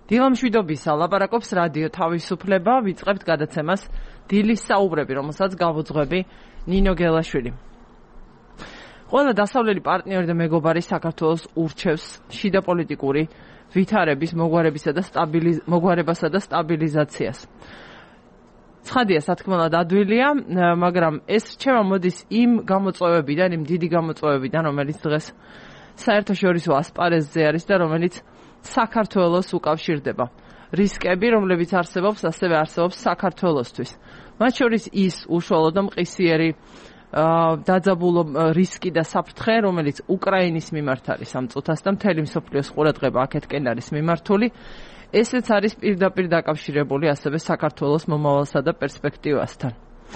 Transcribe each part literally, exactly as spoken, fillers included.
დილამშვიდობის ლაპარაკობს რადიო თავისუფლება, ვიწყებთ გადაცემას დილის საუბრები, რომელსაც გავუძღვები ნინო გელაშვილი. ყველა დასავლელი პარტნიორი და მეგობარი საქართველოს ურჩევს შიდა პოლიტიკური ვითარების, მოგვარებისა და სტაბილიz... მოგვარებასა და სტაბილიზაციას. ცხადია, სათქმელად ადვილია, მაგრამ ეს რჩევა მოდის იმ გამოწვევებიდან, იმ დიდი გამოწვევებიდან, რომელიც დღეს საერთაშორისო ასპარეზზე არის და რომელიც საქართველოს უკავშირდება. რისკები, რომლებიც არსებობს, ასევე არსებობს საქართველოსთვის. მათ შორის ის უშუალო და მყისიერი დაძაბულო რისკი და საფრთხე, რომელიც უკრაინის მიმართ არის ამ წუთას და მთელი მსოფლიოს ყურადღება აქეთკენ არის მიმართული, ესეც არის პირდაპირ დაკავშირებული ასევე საქართველოს მომავალსა და პერსპექტივასთან.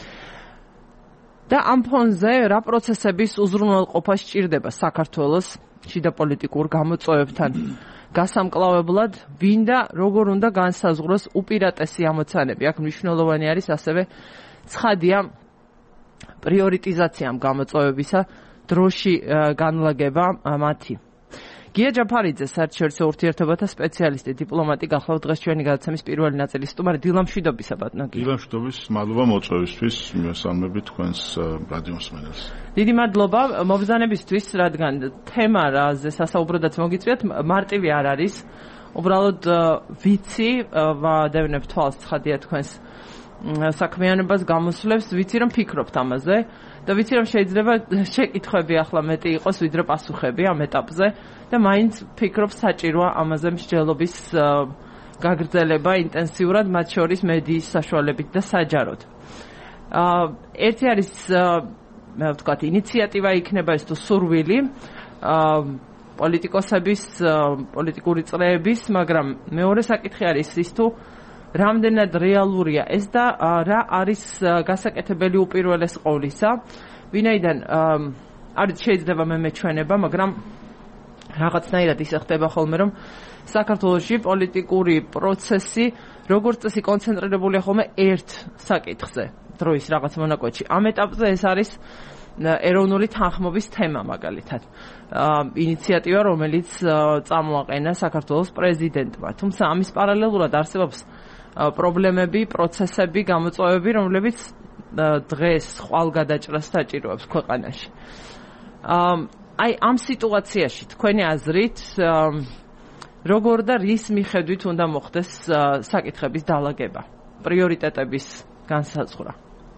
და ამ ფონზე რა პროცესების უზრუნველყოფა სჭირდება საქართველოს შიდა პოლიტიკურ გამოწვევებთან გასამკლავებლად, ვინ და როგორ უნდა განსაზღვროს უპირატესი ამოცანები. აქ მნიშვნელოვანი არის ასევე ცხადია პრიორიტიზაცია ამ გამოწვევებისა, დროში განლაგება მათი. გია ჯაფარიძე, საერთაშორისო ურთიერთობათა სპეციალისტი, დიპლომატი, გახლავთ დღეს ჩვენი გადაცემის პირველი ნაწილის სტუმარი. დილამშვიდობისა, ბატონო გია. დილამშვიდობის, მადლობა მოწვევისთვის, მესალმები თქვენს რადიო მსმენელს. დიდი მადლობა მობრძანებისთვის, რადგან თემა, რაზე სასაუბროდაც მოგიწვიათ, მარტივი არ არის. უბრალოდ ვიცი, ვადევნებ თვალს ცხადია თქვენს საქმიანობას გამოსვლებს, ვიცი რომ ფიქრობთ ამაზე და ვიცი რომ შეიძლება შეკითხვები ახლა მეტი იყოს ვიდრე პასუხები ამ ეტაპზე და მაინც ფიქრობთ საჭიროა ამაზე მსჯელობის გაგრძელება ინტენსიურად, მათ შორის მედიის საშუალებით და საჯაროდ. ერთი არის მე ვთქვათ ინიციატივა იქნება ეს თუ სურვილი პოლიტიკოსების, პოლიტიკური წრეების, მაგრამ მეორე საკითხი არის ის თუ რამდენად რეალურია ეს და რა არის გასაკეთებელი უპირველეს ყოვლისა, ვინაიდან არის შეიძლება მე მეჩვენება, მაგრამ რაღაცნაირად ისე ხდება ხოლმე, რომ საქართველოში პოლიტიკური პროცესი როგორც წესი კონცენტრირებულია ხოლმე ერთ საკითხზე დროის რაღაც მონაკვეთში. ამ ეტაპზე ეს არის ეროვნული თანხმობის თემა მაგალითად. ინიციატივა, რომელიც წამოაყენა საქართველოს პრეზიდენტმა. თუმცა ამის პარალელურად არსებობს პრობლემები, პროცესები, გამოწვევები, რომლებიც დღეს ხვალგადაჭრას საჭიროებს ქვეყანაში. აი ამ სიტუაციაში თქვენი აზრით როგორ და რის მიხედვით უნდა მოხდეს საკითხების დალაგება, პრიორიტეტების განსაზღვრა?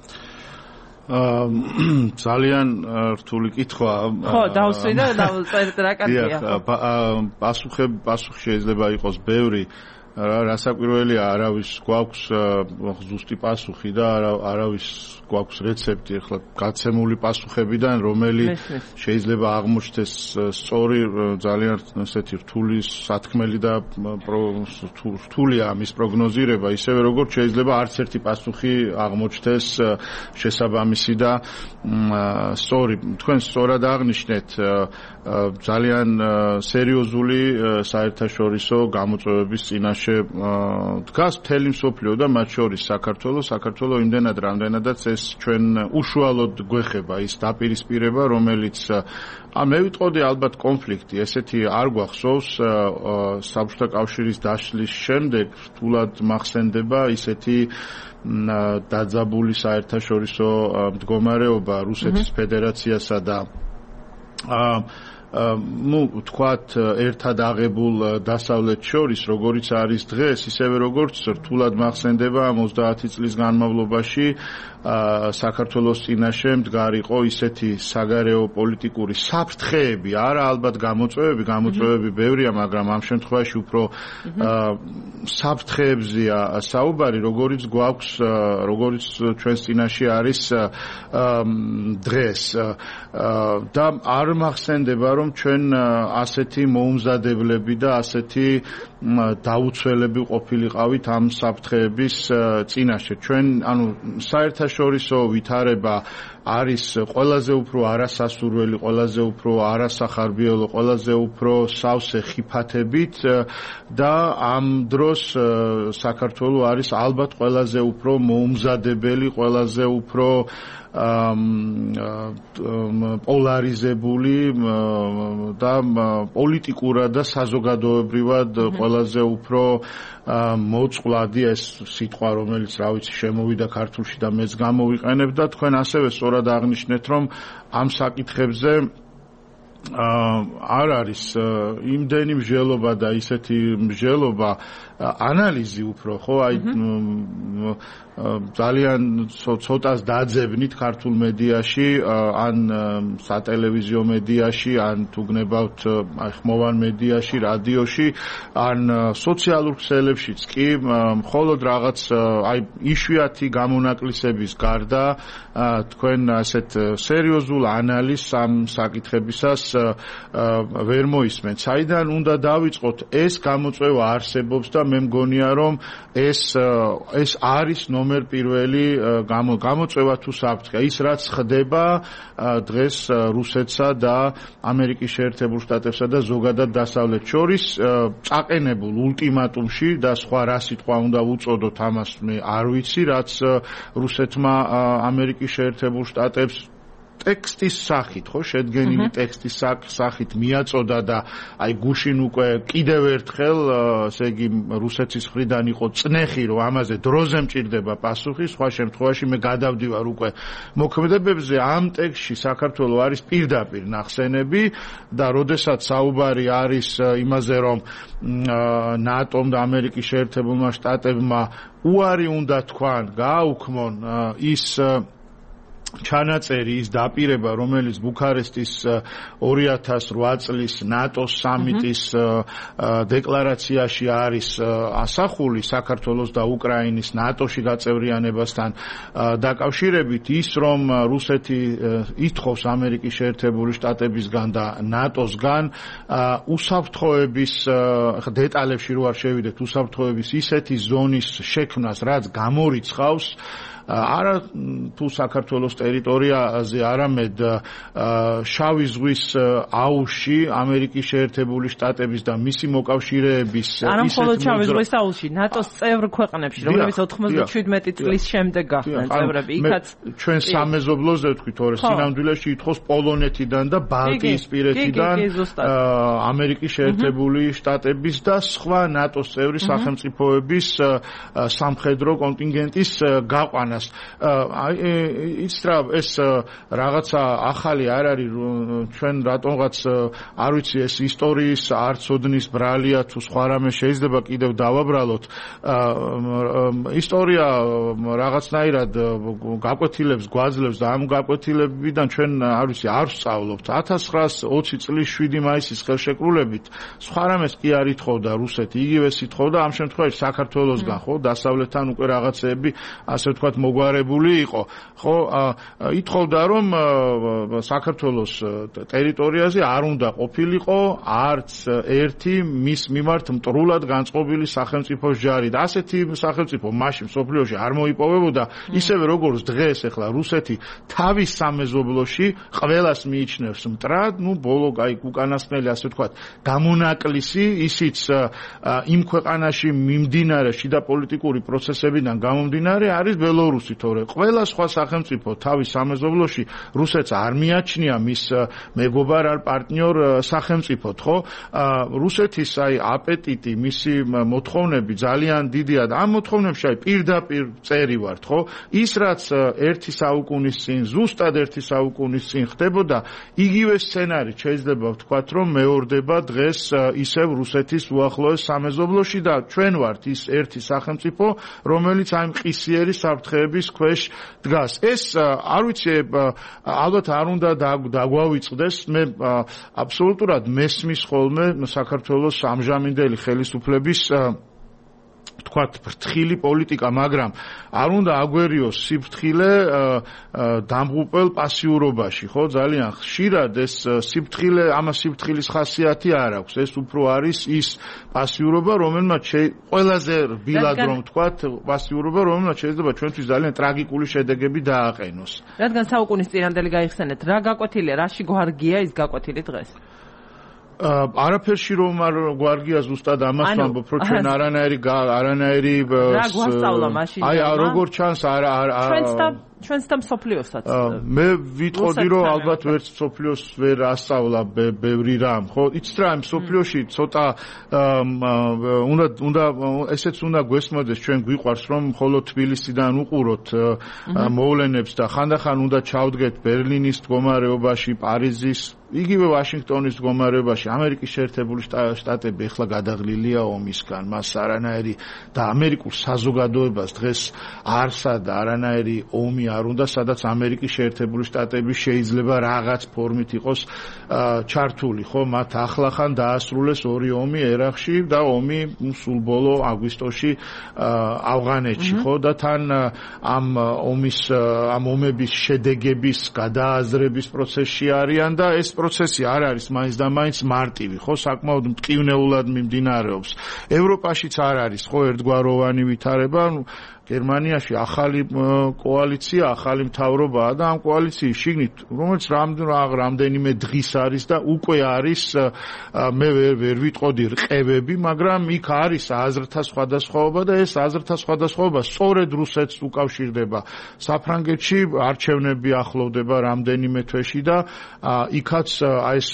ძალიან რთული კითხვა. ხო, დავსვი და დავწერთ რა კაცია. პასუხები, პასუხი შეიძლება იყოს ბევრი. რასაკვირველია, არავის გვაქვს ზუსტი პასუხი და არავის გვაქვს რეცეპტი ახლა გაცემული პასუხებიდან, რომელიც შეიძლება აღმოჩნდეს სწორი, ძალიან ესეთი რთული, სათქმელი და რთულია ამის პროგნოზირება, ისევე როგორც შეიძლება არც ერთი პასუხი აღმოჩნდეს შესაბამისი და სწორი. თქვენ სწორად აღნიშნეთ, ძალიან სერიოზული საერთაშორისო გამოწვევების წინაშე დგას მთელი მსოფლიო და მათ შორის საქართველოს. საქართველოს იმდენად რამდენადაც ეს ჩვენ უშუალოდ გვეხება ის დაპირისპირება, რომელიც მე ვიტყოდი ალბათ კონფლიქტი, ესეთი არ გვახსოვს საბჭოთა კავშირის დაშლის შემდეგ რთულად მახსენდება ისეთი დაძაბული საერთაშორისო მდგომარეობა რუსეთის ფედერაციასა და ну, თქვათ, ერთად აღებულ დასავლეთს შორის, როგორიც არის დღეს, ისევე როგორც რთულად მახსენდება ოცდაათი წლის განმავლობაში საქართველოს წინაშე მდგარიყო ისეთი საგარეო პოლიტიკური საფრთხეები, არა ალბათ გამოწვევები, გამოწვევები ბევრია, მაგრამ ამ შემთხვევაში უფრო საფრთხეებზეა საუბარი, როგორიც გვაქვს, როგორიც ჩვენს წინაშე არის დღეს. და არ მახსენდება, რომ ჩვენ ასეთი მოუმზადებლები და ასეთი დაუცველები ყოფილიყავით ამ საფრთხეების წინაშე. ჩვენ, ანუ საერთაშორისო ვითარება არის ყველაზე უფრო არასასურველი, ყველაზე უფრო არასახარბიელო, ყველაზე უფრო სავსე ხიფათებით და ამ დროს საქართველო არის ალბათ ყველაზე უფრო მოუმზადებელი, ყველაზე უფრო პოლარიზებული და პოლიტიკურად და საზოგადოებრივად ყველაზე უფრო მოწყვლადი ეს სიტყვა, რომელიც რა ვიცი შემოვიდა ქართულში და მეც გამოვიყენებ და თქვენ ასევე სწორად აღნიშნეთ, რომ ამ საკითხებზე არ არის იმდენი მსჯელობა და ისეთი მსჯელობა ანალიზი უფრო ხო აი ძალიან ცოტას დაძებნით ქართულ მედიაში ან სატელევიზიო მედიაში ან თუ გნებავთ აი ხმოვან მედიაში რადიოში ან სოციალურ ქსელებშიც კი მხოლოდ რაღაც აი იშვიათი გამონაკლისების გარდა თქვენ ასეთ სერიოზულ ანალიზს ამ საკითხებისას ვერ მოისმენთ. საიდან უნდა დავიწყოთ? ეს გამოწვევა არსებობს და მე მგონია რომ ეს ეს არის ნომერ პირველი გამოწვევა თუ საფრთხე. ის რაც ხდება დღეს რუსეთსა და ამერიკის შეერთებულ შტატებსა და ზოგადად დასავლეთს შორის წაყენებულ ულტიმატუმში და სხვა რა სიტყვა უნდა უწოდოთ ამას მე არ ვიცი, რაც რუსეთმა ამერიკის შეერთებულ შტატებს ტექსტის სახით, ხო, შედგენილი ტექსტის სახით მიაწოდა და აი გუშინ უკვე კიდევ ერთხელ, ესე იგი, რუსეთის მხრიდან იყო წნეხი, რომ ამაზე დროზე მჭირდება პასუხი, სხვა შემთხვევაში მე გადავდივარ უკვე მოქმედებებზე. ამ ტექსტში საქართველოს არის პირდაპირ ნახსენები და როდესაც საუბარი არის იმაზე, რომ ნატომ და ამერიკის შეერთებულმა შტატებმა უარი უნდა თქვან, გააუქმონ ის ჩანაწერი, ის დაპირება, რომელიც ბუქარესტის ორი ათას ოთხ წლის ნატოს სამიტის დეკლარაციაში არის ასახული საქართველოს და უკრაინის ნატოში გაწევრიანებასთან დაკავშირებით, ის რომ რუსეთი ითხოვს ამერიკის შეერთებული შტატებისგან და ნატოსგან უსაფრთხოების დეტალებში რო არ შევიდეთ, უსაფრთხოების ისეთი ზონის შექმნას, რაც გამორიცხავს არა თუ საქართველოს ტერიტორიაზე, არამედ შავი ზღვის აუზში ამერიკის შეერთებული შტატების და მისი მოკავშირეების არა მხოლოდ შავი ზღვის აუზში, ნატოს წევრ ქვეყნებში, რომლებიც ოთხმოცდაშვიდმეტი წლის შემდეგ გახდნენ წევრები, იქაც ჩვენ სამეზობლოზე ვთქვით, თორე სინამდვილეში ითხოვს პოლონეთიდან და ბალტიისპირეთიდან ამერიკის შეერთებული შტატების და სხვა ნატოს წევრი სახელმწიფოების სამხედრო კონტინგენტის გაყვანა. ის რა ეს რაღაცა ახალი არ არის ჩვენ რატომღაც არ ვიცი ეს ისტორიის არცოდნის ბრალია თუ სხვა რამე შეიძლება კიდევ დავაბრალოთ ისტორია რაღაცნაირად გაკვეთილებს გვაძლევს და ამ გაკვეთილებიდან ჩვენ არ ვიცი არ ვსწავლობთ ათას ცხრაას ოცი წლის შვიდი მაისის ხელშეკრულებით სხვა რამეს კი არ ითხოვდა რუსეთი იგივეს ითხოვდა ამ შემთხვევაში საქართველოსგან ხო დასავლეთთან უკვე რაღაცეები ასე ვთქვათ მოგვარებული იყო ხო ითხოვდა რომ საქართველოს ტერიტორიაზე არ უნდა ყოფილიყო არც ერთი მის მიმართ მტრულად განწყობილი სახელმწიფოს ჯარი და ასეთი სახელმწიფო მაშინ სოფლიოში არ მოიპოვებოდა ისევე როგორც დღეს ახლა რუსეთი თავის სამეზობლოში ყველას მიიჩნევს მტრად ნუ ბოლო აი უკანასკნელი ასე ვთქვათ გამონაკლისი ისიც იმ ქვეყანაში მიმდინარე შიდა პოლიტიკური პროცესებიდან გამომდინარე არის ბელორუსი თორე ყველა სხვა სახელმწიფო თავის სამეზობლოში რუსეთს არ მიაჩნია მის მეგობარ არ პარტნიორ სახელმწიფოდ ხო რუსეთის აი აპეტიტი მისი მოთხოვნები ძალიან დიდია და ამ მოთხოვნებში აი პირდაპირ წერი ვართ ხო ის რაც ერთი საუკუნის წინ ზუსტად ერთი საუკუნის წინ ხდებოდა იგივე სცენარი შეიძლება ვთქვათ რომ მეორდება დღეს ისევ რუსეთის უახლოეს სამეზობლოში და ჩვენ ვართ ის ერთი სახელმწიფო რომელიც აი მყისიერი საფრთხეების ქვეშ დგას ეს არ ვიცი ალბათ არ უნდა დაგვავიწყდეს მე აბსოლუტურად მესმის ხოლმე საქართველოს ამჟამინდელი ხელისუფლების თქვათ ფრთხილი პოლიტიკა მაგრამ არ უნდა აგვერიოს სიფრთხილე დამღუპელ პასიურობაში ხო ძალიან ხშირად ეს სიფრთხილე ამას სიფრთხილის ხასიათი არ აქვს ეს უფრო არის ის პასიურობა რომელმაც ყველაზე რბილად რომ თქვათ პასიურობა რომელმაც შეიძლება ჩვენთვის ძალიან ტრაგიკული შედეგები დააყენოს რადგან საუკუნის წინანდელი გაიხსენეთ რა გაკვეთილია რაში გვარგია ის გაკვეთილი დღეს არაფერში რომ არ გვარგია ზუსტად ამას ვამბობ, რომ ჩვენ არანაირი არანაირი რა გვასწავლა მაშინ? აი როგორ ჩანს არა ჩვენც და ჩვენც და მსოფლიოსაც. მე ვიტყოდი რომ ალბათ ვერც მსოფლიოს ვერ ასწავლა ბევრი რამ, ხო? იცით რა, მსოფლიოში ცოტა უნდა უნდა ესეც უნდა გვესმოდეს, ჩვენ გვიყვარს რომ მხოლოდ თბილისიდან უყუროთ მოვლენებს და ხანდახან უნდა ჩავდგეთ ბერლინის მდგომარეობაში, პარიზის, იგივე ვაშინგტონის მდგომარეობაში. ამერიკის შეერთებული შტატები ეხლა გადაღლილია ომისგან, მას არანაირი და ამერიკულ საზოგადოებას დღეს არსა და არანაირი ომი არ უნდა, სადაც ამერიკის შეერთებული შტატები შეიძლება რაღაც ფორმით იყოს ჩართული, ხო? მათ ახლახან დაასრულეს ორი ომი ერაყში და ომი სულ ბოლო აგვისტოში ავღანეთში, ხო? და თან ამ ომის ამ ომების შედეგების გადააზრების პროცესში არიან და ეს პროცესი არ არის მაინც და მაინც მარტივი, ხო? საკმაოდ მტკივნეულად მიმდინარეობს. ევროპაშიც არ არის, ხო, ერთგვაროვანი ვითარება. გერმანიაში ახალი კოალიცია, ახალი მთავრობაა და ამ კოალიციის შიგნით, რომელიც რამდენიმე დღის არის და უკვე არის, მე ვერ ვიტყოდი რყევები, მაგრამ იქ არის აზრთა სხვადასხვაობა და ეს აზრთა სხვადასხვაობა სწორედ რუსეთს უკავშირდება. საფრანგეთში არჩევნები ახლოვდება რამდენიმე თვეში და იქაც ეს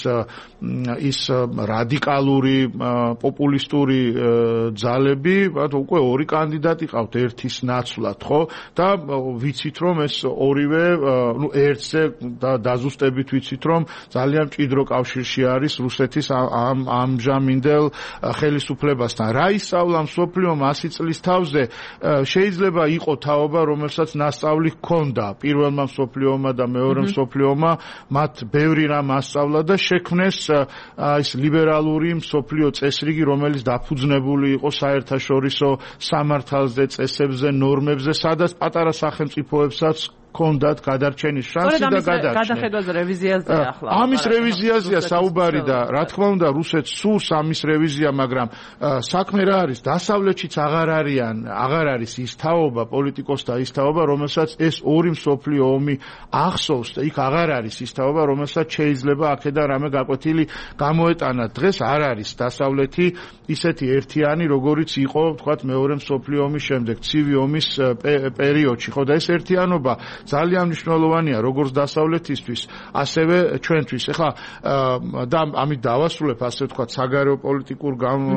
ის რადიკალური პოპულისტური ძალები, უკვე ორი კანდიდატი ყავთ, ერთის ნაცვლად, ხო? და ვიცით რომ ეს ორივე, ნუ ერთზე დაზუსტებით ვიცით რომ ძალიან მჭიდრო კავშირში არის რუსეთის ამ ამჟამინდელ ხელისუფლებასთან. რა ისწავლა მსოფლიომ ასი წლის თავზე? შეიძლება იყო თაობა, რომელსაც ნასწავლი ჰქონდა პირველმა მსოფლიომმა და მეორე მსოფლიომმა, მათ ბევრი რამ ასწავლა და შექმნეს ის ლიბერალური მსოფლიო წესრიგი, რომელიც დაფუძნებული იყო საერთაშორისო სამართალზე, წესებზე, ნორმებზე, სადაც პატარა სახელმწიფოებსაც კონდათ გადარჩენის შანსი და გადარჩენა. გადახედვაზე რევიზიაზე ახლა. ამის რევიზიაზეა საუბარი და რა თქმა უნდა რუსეთს სურს ამის რევიზია, მაგრამ საქმე რა არის? დასავლეთშიც აღარ არიან, აღარ არის ის თაობა, პოლიტიკოსთა ის თაობა, რომელსაც ეს ორი მსოფლიო ომი ახსოვს და იქ აღარ არის ის თაობა, რომელსაც შეიძლება აქედან რამე გაკვეთილი გამოეტანა. დღეს არ არის დასავლეთი ისეთი ერთიანი, როგორიც იყო, თქვათ, მეორე მსოფლიო ომის შემდეგ, ცივი ომის პერიოდში, ხო და ეს ერთიანობა ძალიან მნიშვნელოვანია როგორც დასავლეთისთვის, ასევე ჩვენთვის. ეხლა და ამით დავასრულებ, ასე ვთქვათ, საგარეო პოლიტიკურ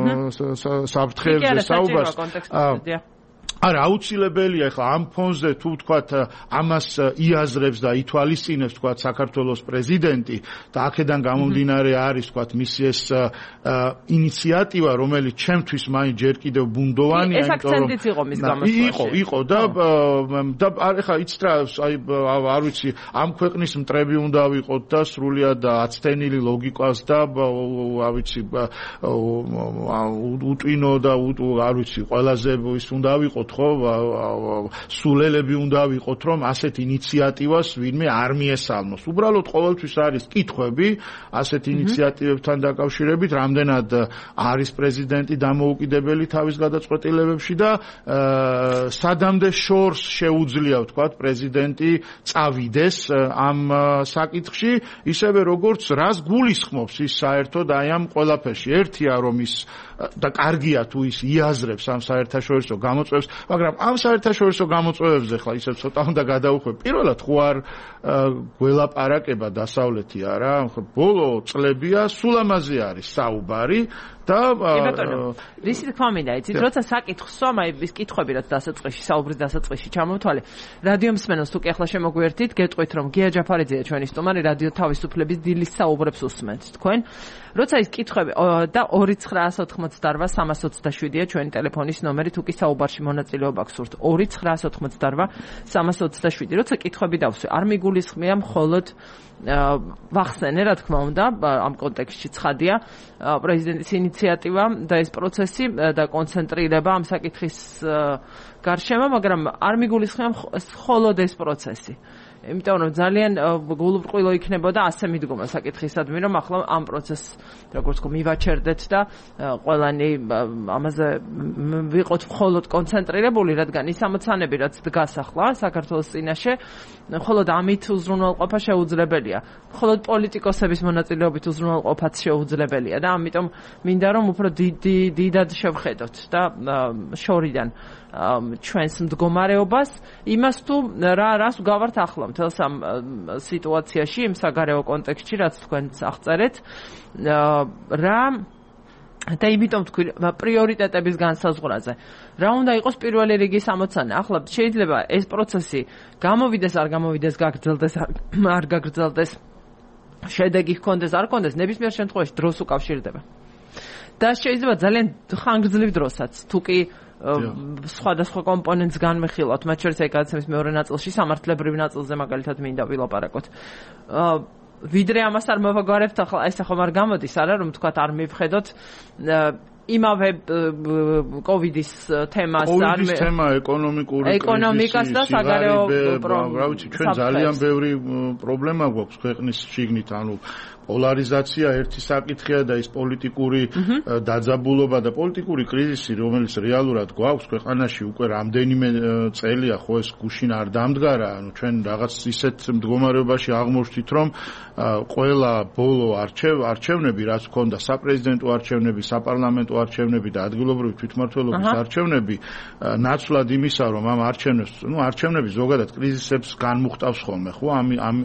საფრთხეებზე საუბარს. არა, აუცილებელია ეხლა ამ ფონზე თუ ვთქვათ ამას იაზრებს და ითვალისწინებს ვთქვათ საქართველოს პრეზიდენტი და აქედან გამომდინარე არის ვთქვათ მისი ეს ინიციატივა, რომელიც ჩემთვის მაინც ჯერ კიდევ ბუნდოვანია, ეს აქცენტიც იყო მის გამოსვლაში. იყო, იყო და და ეხლა იცით რა, აი არ ვიცი, ამ ქვეყნის მტრები უნდა ვიყოთ და სრულიად აცდენილი ლოგიკას და არ ვიცი უტვინო და არ ვიცი, ყველაზე ის უნდა ვიყოთ ხო, სულელები უნდა ვიყოთ, რომ ასეთ ინიციატივას ვინმე არ მიესალმოს. უბრალოდ ყოველთვის არის კითხვები ასეთ ინიციატივებთან დაკავშირებით, რამდენად არის პრეზიდენტი დამოუკიდებელი თავის გადაწყვეტილებებში და სადამდე შორს შეუძლია, ვთქვათ, პრეზიდენტი წავიდეს ამ საკითხში, ისევე როგორც რას გულისხმობს ის საერთოდ აი ამ ყველაფერში. ერთია რომ ის და კარგია თუ ის იაზრებს ამ საერთაშორისო გამოწვევებს, მაგრამ ამ საერთაშორისო გამოწვევებზე ხლა ისე ცოტა უნდა გადაუხვევ. პირველად ხო არ გველაპარაკება დასავლეთი არა, ბოლო წლებია სულ ამაზე არის საუბარი და რისი თქმა მინდა, იცით, როცა საკითხს სვამ, აი ეს კითხვები რაც დასაწყისში, საუბრის დასაწყისში ჩამოვთვალე, რადიო მსმენელს თუ კი ახლა შემოგვიერთით, გეტყვით რომ გია ჯაფარიძეა ჩვენი სტუმარი, რადიო თავისუფლების დილის საუბრებს უსმენთ თქვენ. როცა ის კითხვები და ორი ცხრაას ოთხმოცდარვა სამას ოცდაშვიდია ჩვენი ტელეფონის ნომერი, თუ კი საუბარში მონაწილეობა გსურთ, ორი ცხრაას ოთხმოცდარვა სამას ოცდაშვიდი. როცა კითხვები დავსვე, არ მიგულისხმია მხოლოდ ვახსენე, რა თქმა უნდა, ამ კონტექსტში ცხადია პრეზიდენტის ინიციატივა და ეს პროცესი და კონცენტრირება ამ საკითხის გარშემო, მაგრამ არ მიგულისხმია მხოლოდ ეს პროცესი. იმიტომ რომ ძალიან გულუბრყვილო იქნებოდა ასე მიდგომა საკითხისადმი, რომ ახლა ამ პროცესს როგორც თქო მივაჩერდეთ და ყველანი ამაზე ვიყოთ მხოლოდ კონცენტრირებული, რადგან ის ამოცანები რაც დგას ახლა საქართველოს წინაშე, მხოლოდ ამით უზრუნველყოფა შეუძლებელია. მხოლოდ პოლიტიკოსების მონაწილეობით უზრუნველყოფაც შეუძლებელია და ამიტომ მინდა რომ უფრო დიდად შევხედოთ და შორიდან ჩვენს მდგომარეობას, იმას თუ რა რას გავართ ახლა მთელს ამ სიტუაციაში, იმ საგარეო კონტექსტში, რაც თქვენც აღწერეთ, რა და იმიტომ თქვი პრიორიტეტების განსაზღვრაზე. რა უნდა იყოს პირველი რიგის ამოცანა? ახლა შეიძლება ეს პროცესი გამოვიდეს, არ გამოვიდეს, გაგრძელდეს, არ გაგრძელდეს, შედეგი ჰქონდეს, არ ჰქონდეს, ნებისმიერ შემთხვევაში დროს უკავშირდება. და შეიძლება ძალიან ხანგრძლივ დროსაც, თუ კი სხვადასხვა კომპონენტს განმეხილავთ, მათ შორის აი გადაცემის მეორე ნაწილში სამართლებრივ ნაწილზე მაგალითად მინდა ვილაპარაკოთ. ვიდრე ამას არ მოვაგვარებთ, ახლა ეს ახლა არ გამოდის, არა რომ თქვათ არ მივხედოთ იმავე კოვიდის თემას, არ კოვიდის თემა, ეკონომიკური ეკონომიკას და საგარეო რა ვიცი, ჩვენ ძალიან ბევრი პრობლემა გვაქვს ქვეყნის შიგნით, ანუ პოლარიზაცია ერთი საკითხია და ის პოლიტიკური დაძაბულობა და პოლიტიკური კრიზისი, რომელიც რეალურად გვაქვს ქვეყანაში უკვე რამდენიმე წელია, ხო ეს გუშინ არ დამდგარა, ანუ ჩვენ რაღაც ისეთ მდგომარეობაში აღმოჩნდით, რომ ყველა ბოლო არჩევნები, რაც ჰქონდა საპრეზიდენტო არჩევნები, საპარლამენტო არჩევნები და ადგილობრივი თვითმმართველობის არჩევნები, ნაცვლად იმისა, რომ ამ არჩევნებს, ну არჩევნები ზოგადად კრიზისებს განმუხტავს ხოლმე, ხო? ამ ამ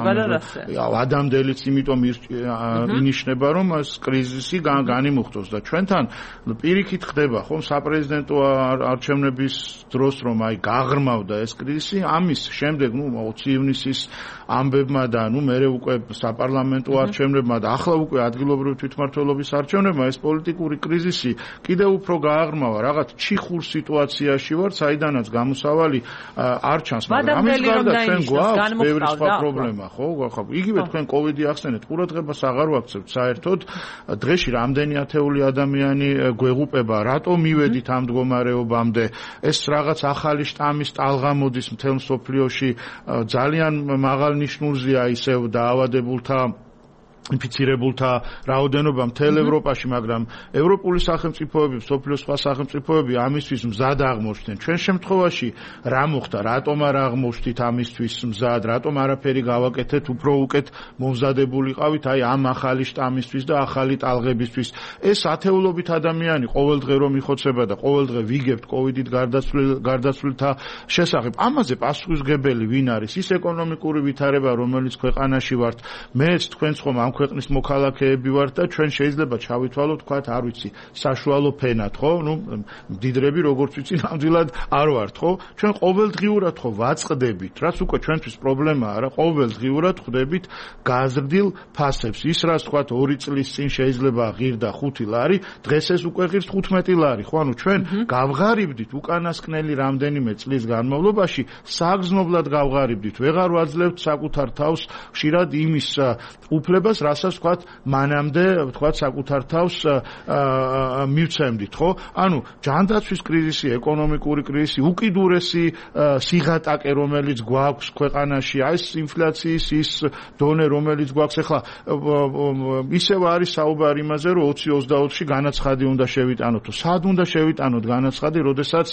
ამ ადამიანელიც იმიტომ ინიშნება, რომ ეს კრიზისი განიმუხტოს და ჩვენთან პირიქით ხდება ხომ საპრეზიდენტო არჩევნების დროს, რომ აი გაღრმავდა ეს კრიზისი, ამის შემდეგ, ну ოცი ივნისის ამბებმა და ну მერე უკვე საპარლამენტო არჩევნებმა და ახლა უკვე ადგილობრივი თვითმმართველობის არჩევნებმა ეს პოლიტიკური კრიზისი კიდევ უფრო გააღრმავა, რაღაც ჩიხურ სიტუაციაში ვარ, საიდანაც გამოსავალი არ ჩანს, მაგრამ ამის გარდა ჩვენ გვაქვს ბევრი სხვა პრობლემა, ხო? იგივე თქვენ კოვიდი ახსენეთ, ყურადღებას აღარ ვაქცევთ საერთოდ, დღეში რამდენი ათეული ადამიანი გვეღუპება, რატო მივედით ამ მდგომარეობამდე, ეს რაღაც ახალი შტამის ტალღა მოდის მთელ მსოფლიოში, ძალიან მაღალ ნიშნულზეა ისევ დაავადებულთა ინფიცირებულთა რაოდენობა მთელ ევროპაში, მაგრამ ევროპული სახელმწიფოები, მსოფლიოს სხვა სახელმწიფოები ამისთვის მზად აღმოჩნდნენ. ჩვენ შემთხვევაში რა მოხდა, რატომ არ აღმოჩნდით ამისთვის მზად, რატომ არაფერი გავაკეთეთ, უფრო უკეთ მომზადებულიყავით აი ამ ახალი შტამისთვის და ახალი ტალღებისთვის. ეს ათეულობით ადამიანი ყოველდღე რომ იხოცება და ყოველდღე ვიგებთ კოვიდით გარდაცვლილთა შესახებ. ამაზე პასუხისმგებელი ვინ არის? ის ეკონომიკური ვითარება, რომელიც ქვეყანაში ვართ, მეც თქვენც ხომ ამ ქვეყნის მოქალაქეები ვართ და ჩვენ შეიძლება ჩავითვალოთ, თქვათ, არ ვიცი, საშუალო ფენად, ხო? ნუ მდიდრები როგორც ვიცი, ნამდვილად არ ვართ, ხო? ჩვენ ყოველდღიურად ხო ვაწყდებით, რაც უკვე ჩვენთვის პრობლემაა, რა, ყოველდღიურად ხვდებით გაზრდილ ფასებს. ის რაც თქვათ ორი წლის წინ შეიძლება ღირდა ხუთი ლარი, დღეს ეს უკვე ღირს თხუთმეტი ლარი, ხო? ანუ ჩვენ გავღარიბდით უკანასკნელი რამდენიმე წლის განმავლობაში, საგრძნობლად გავღარიბდით, ვეღარ ვაძლევთ საკუთარ თავს ხშირად იმის უფლებას, რასაც თქვათ მანამდე თქვათ საკუთარ თავს მივცემდით, ხო? ანუ ჯანდაცვის კრიზისი, ეკონომიკური კრიზისი, უკიდურესი სიღატაკე, რომელიც გვაქვს ქვეყანაში, აი ეს ინფლაციის ის დონე, რომელიც გვაქვს ახლა, ისევ არის საუბარი იმაზე, რომ ოცი ოცდაოთხში განაცხადი უნდა შევიტანოთ. სად უნდა შევიტანოთ განაცხადი, როდესაც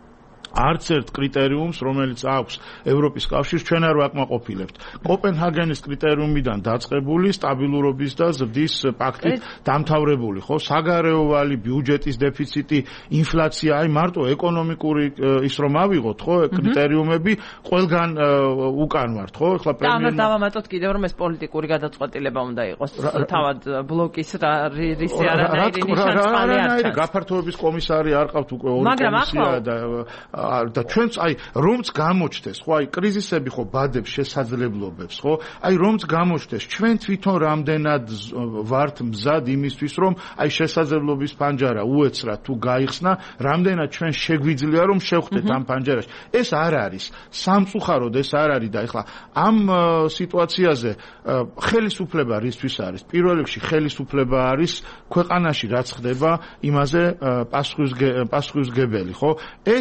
არც ერთ კრიტერიუმს, რომელიც აქვს ევროპის კავშირს, ჩვენ არ ვაკმაყოფილებთ. კოპენჰაგენის კრიტერიუმიდან დაწყებული სტაბილურობის და ზრდის პაქტით დამთავრებული, ხო? საგარეოვალი ბიუჯეტის დეფიციტი, ინფლაცია, აი მარტო ეკონომიკური ის რომ ავიღოთ, ხო, კრიტერიუმები ყველგან უკან ვართ, ხო? ახლა პრემიერმა დავამატოთ კიდევ რომ ეს პოლიტიკური გადაწყვეტილება უნდა იყოს. თავად ბლოკის რისი არანაირი ნიშანსხალი არ ჩანს. გაფართოების კომისარი არ ყავთ უკვე ორი კომისია და და ჩვენც აი რომც გამოჩნდეს, ხო, აი კრიზისები ხო ბადებს შესაძლებლობებს, ხო? აი რომც გამოჩნდეს, ჩვენ თვითონ რამდენად ვართ მზად იმისთვის, რომ აი შესაძლებლობის პანჯარა უეცრად თუ გაიხსნა, რამდენად ჩვენ შეგვიძლია რომ შევხვდეთ ამ პანჯარაში. ეს არ არის. სამწუხაროდ ეს არ არის და ეხლა ამ სიტუაციაზე ხელისუფლება რისთვის არის? პირველ რიგში ხელისუფლება არის ქვეყანაში რაც ხდება, იმაზე პასუხისმგებელი, ხო? ეს რაც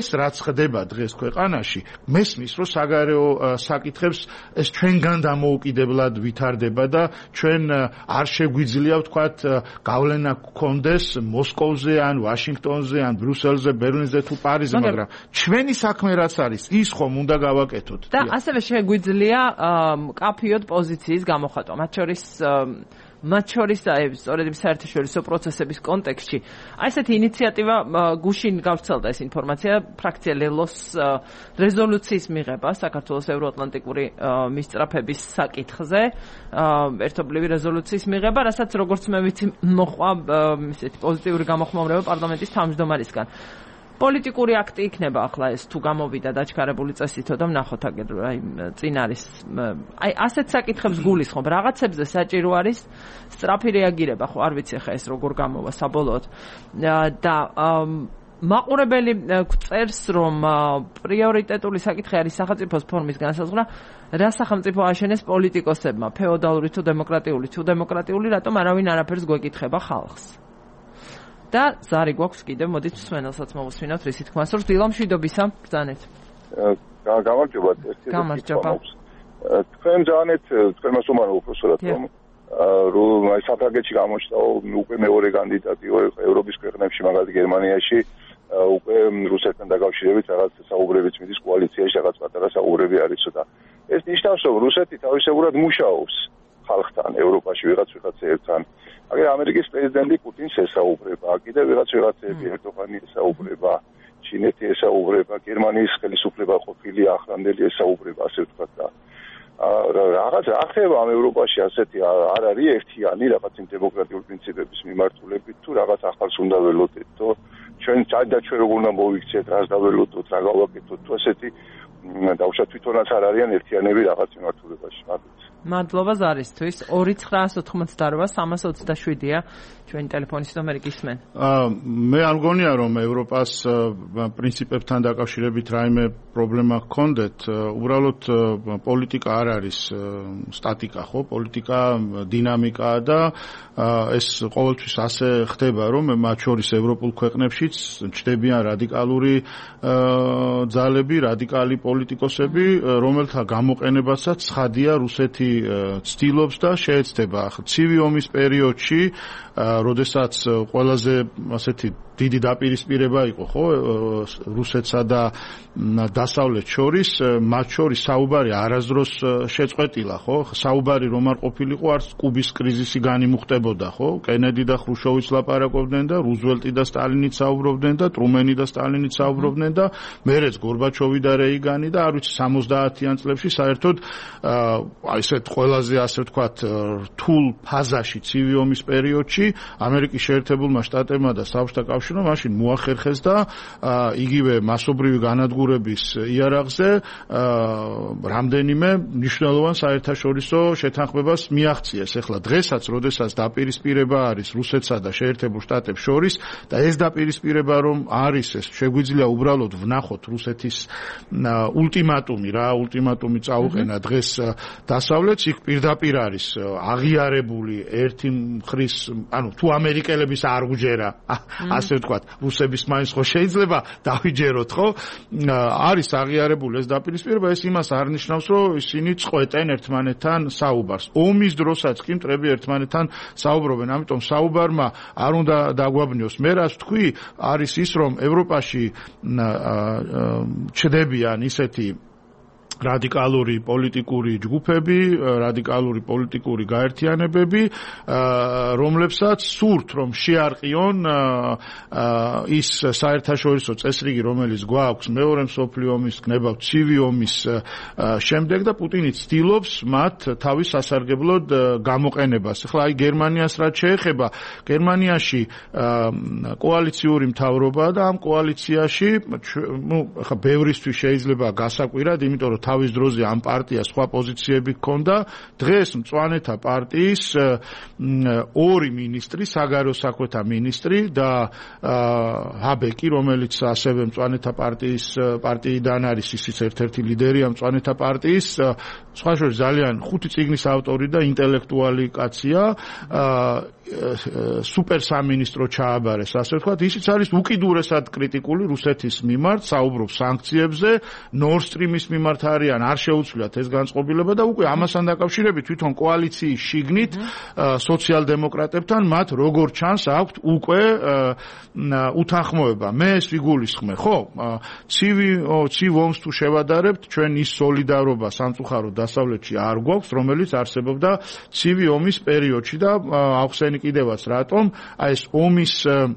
ხდება დღეს ქვეყანაში, მესმის რომ საგარეო საკითხებს ეს ჩვენგან დამოუკიდებლად ვითარდება და ჩვენ არ შეგვიძლია ვთქვათ გავლენა გქონდეს მოსკოვზე ან ვაშინგტონზე ან ბრიუსელზე, ბერლინზე თუ პარიზზე, მაგრამ ჩვენი საქმე რაც არის, ის ხომ უნდა გავაკეთოთ. და ასევე შეგვიძლია კაფიოდ პოზიციის გამოხატვა, მათ შორის მათ შორის სწორედ საერთაშორისო პროცესების კონტექსტში. აი ესეთი ინიციატივა გუშინ გავრცელდა ეს ინფორმაცია ფრაქცია ლელოს რეზოლუციის მიღება საქართველოს ევროატლანტიკური მისწრაფების საკითხზე, ერთობლივი რეზოლუციის მიღება, რასაც როგორც მე ვიცი მოყვა ესეთი პოზიტიური გამოხმაურება პარლამენტის თავმჯდომარისგან. პოლიტიკური აქტი იქნება ახლა ეს თუ გამოვიდა დაჩქარებული წესითო და ვნახოთ აგერ აი წინ არის აი ასეთ საკითხებს გულისხმობ რაღაცებზე საჭირო არის სწრაფი რეაგირება ხო არ ვიცი ხა ეს როგორ გამოვა საბოლოოდ და მაყურებელი წერს რომ პრიორიტეტული საკითხი არის სახელმწიფოს ფორმის განსაზღვრა რა სახელმწიფო აშენეს პოლიტიკოსებმა ფეოდალური თუ დემოკრატიული თუ დემოკრატიული რატომ არავინ არაფერს გვეკითხება ხალხს და ზარი გვაქვს კიდევ მოდით მსმენელსაც მოვუსმინოთ რისი თქმა სურს დილამშვიდობისა ბრძანეთ გამარჯობა გამარჯობა თქვენ ბრძანეთ თქვენ მასომანო უბრალოდ რომ რომ აი საფრანგეთში გამოჩნდა უკვე მეორე კანდიდატი ევროპის ქვეყნებში მაგალითად გერმანიაში უკვე რუსეთთან დაკავშირებით რაღაც საუბრებიც მიდის კოალიციაში რაღაც პატარა საუბრები არის და ეს ნიშნავს რომ რუსეთი თავისებურად მუშაობს ხალხთან ევროპაში ვიღაც ვიღაცებთან აგერ ამერიკის პრეზიდენტი პუტინს ესაუბრება კიდევ ვიღაც ვიღაცები ერდოღანი ესაუბრება ჩინეთი ესაუბრება გერმანიის ხელისუფლება ყოფილი ახლანდელი ესაუბრება ასე ვთქვათ და რაღაც ახლა ამ ევროპაში ასეთი არ არის ერთიანი რაღაც იმ დემოკრატიული პრინციპების მიმართულებით თუ რაღაც ახალს უნდა ველოდეთ თუ ჩვენ და ჩვენ როგორ უნდა მოვიქცეთ რას დაველოდოთ რა გავაკეთოთ თუ ასეთი დავუშვათ თვითონაც არ არიან ერთიანები რაღაც მიმართულებაში მაგით მადლობა ზარისთვის ორი ცხრაას ოთხმოცდაორი სამას ოცდაშვიდია ჩვენი ტელეფონის ნომერი გისმენ. მე არ მგონია რომ ევროპას პრინციპებთან დაკავშირებით რაიმე პრობლემა ჰქონდეთ. უბრალოდ პოლიტიკა არ არის სტატიკა, ხო? პოლიტიკა დინამიკაა და ეს ყოველთვის ასე ხდება, რომ მათ შორის ევროპულ ქვეყნებშიც ჩნდებიან რადიკალური ძალები, რადიკალი პოლიტიკოსები, რომელთა გამოყენებასაც ცხადია რუსეთი ცდილობს და შეეცდება. ცივი ომის პერიოდში როდესაც ყველაზე ასეთი დიდი დაპირისპირება იყო ხო რუსეთსა და დასავლეთ შორის მათ შორის საუბარი არასდროს შეწყვეტილა ხო საუბარი რომ არ ყოფილიყო არც კუბის კრიზისი განიმუხტებოდა ხო კენედი და ხრუშოვიც ლაპარაკობდნენ და რუზველტი და სტალინიც საუბრობდნენ და ტრუმენი და სტალინიც საუბრობდნენ და მერეც გორბაჩოვი და რეიგანი და არ ვიცი სამოცდაათიან წლებში საერთოდ აი ესეთ ყველაზე ასე ვთქვათ რთულ ფაზაში ცივი ომის პერიოდში ამერიკის შეერთებულმა შტატებმა და საბჭოთა კავშირმა მაშინ მოახერხეს და იგივე მასობრივი განადგურების იარაღზე რამდენიმე მნიშვნელოვან საერთაშორისო შეთანხმებას მიაღწიეს. ეხლა დღესაც, როდესაც დაპირისპირება არის რუსეთსა და შეერთებულ შტატებს შორის და ეს დაპირისპირება რომ არის, ეს შეგვიძლია უბრალოდ ვნახოთ რუსეთის ულტიმატუმი რა, ულტიმატუმი წაუყენა დღეს დასავლეთს, იქ პირდაპირ არის აღიარებული ერთი მხრის, ანუ თუ ამერიკელების არ უჯერა, ასე ვთქვათ, რუსების მაინც ხო შეიძლება დავიჯეროთ, ხო? არის აღიარებული ეს დაპირისპირება, ეს იმას არ ნიშნავს, რომ ისინი წყვეტენ ერთმანეთთან საუბარს. ომის დროსაც კი მტრები ერთმანეთთან საუბრობენ, ამიტომ საუბარმა არ უნდა დაგვაბნიოს. მე რას ვთქვი, არის ის, რომ ევროპაში ჩნდებიან ისეთი რადიკალური პოლიტიკური ჯგუფები, რადიკალური პოლიტიკური გაერთიანებები, რომლებსაც სურთ რომ შეარყიონ ის საერთაშორისო წესრიგი, რომელიც გვაქვს მეორე მსოფლიო ომის, გნებავთ ცივი ომის შემდეგ და პუტინი ცდილობს მათ თავის სასარგებლოდ გამოყენებას. ახლა აი გერმანიას რაც შეეხება, გერმანიაში კოალიციური მთავრობაა და ამ კოალიციაში, ნუ ახლა ბევრისთვის შეიძლება გასაკვირად, იმიტომ რომ თავის დროზე ამ პარტიას სხვა პოზიციები ჰქონდა. დღეს მწვანეთა პარტიის ორი მინისტრი, საგარეო საქმეთა მინისტრი და ჰაბეკი, რომელიც ასევე მწვანეთა პარტიის პარტიიდან არის, ისიც ერთ-ერთი ლიდერია მწვანეთა პარტიის, სხვა შორის ძალიან ხუთი წიგნის ავტორი და ინტელექტუალი კაცია. სუპერ სამინისტრო ჩააბარეს, ასე ვთქვათ, ისიც არის უკიდურესად კრიტიკული რუსეთის მიმართ, საუბრობს სანქციებზე, Nord Stream-ის მიმართ არიან, არ შეუცვლიათ ეს განწყობილება და უკვე ამასთან დაკავშირებით თვითონ კოალიციის შიგნით სოციალ-დემოკრატებთან მათ როგორ ჩანს აქვთ უკვე უთანხმოება. მე ეს ვიგულისხმე, ხო? ცივი ცივ ომს თუ შევადარებთ, ჩვენ ის სოლიდარობა სამწუხაროდ დასავლეთში არ გვაქვს, რომელიც არსებობდა ცივი ომის პერიოდში და ახსენი კიდევაც რატომ აი ეს ომის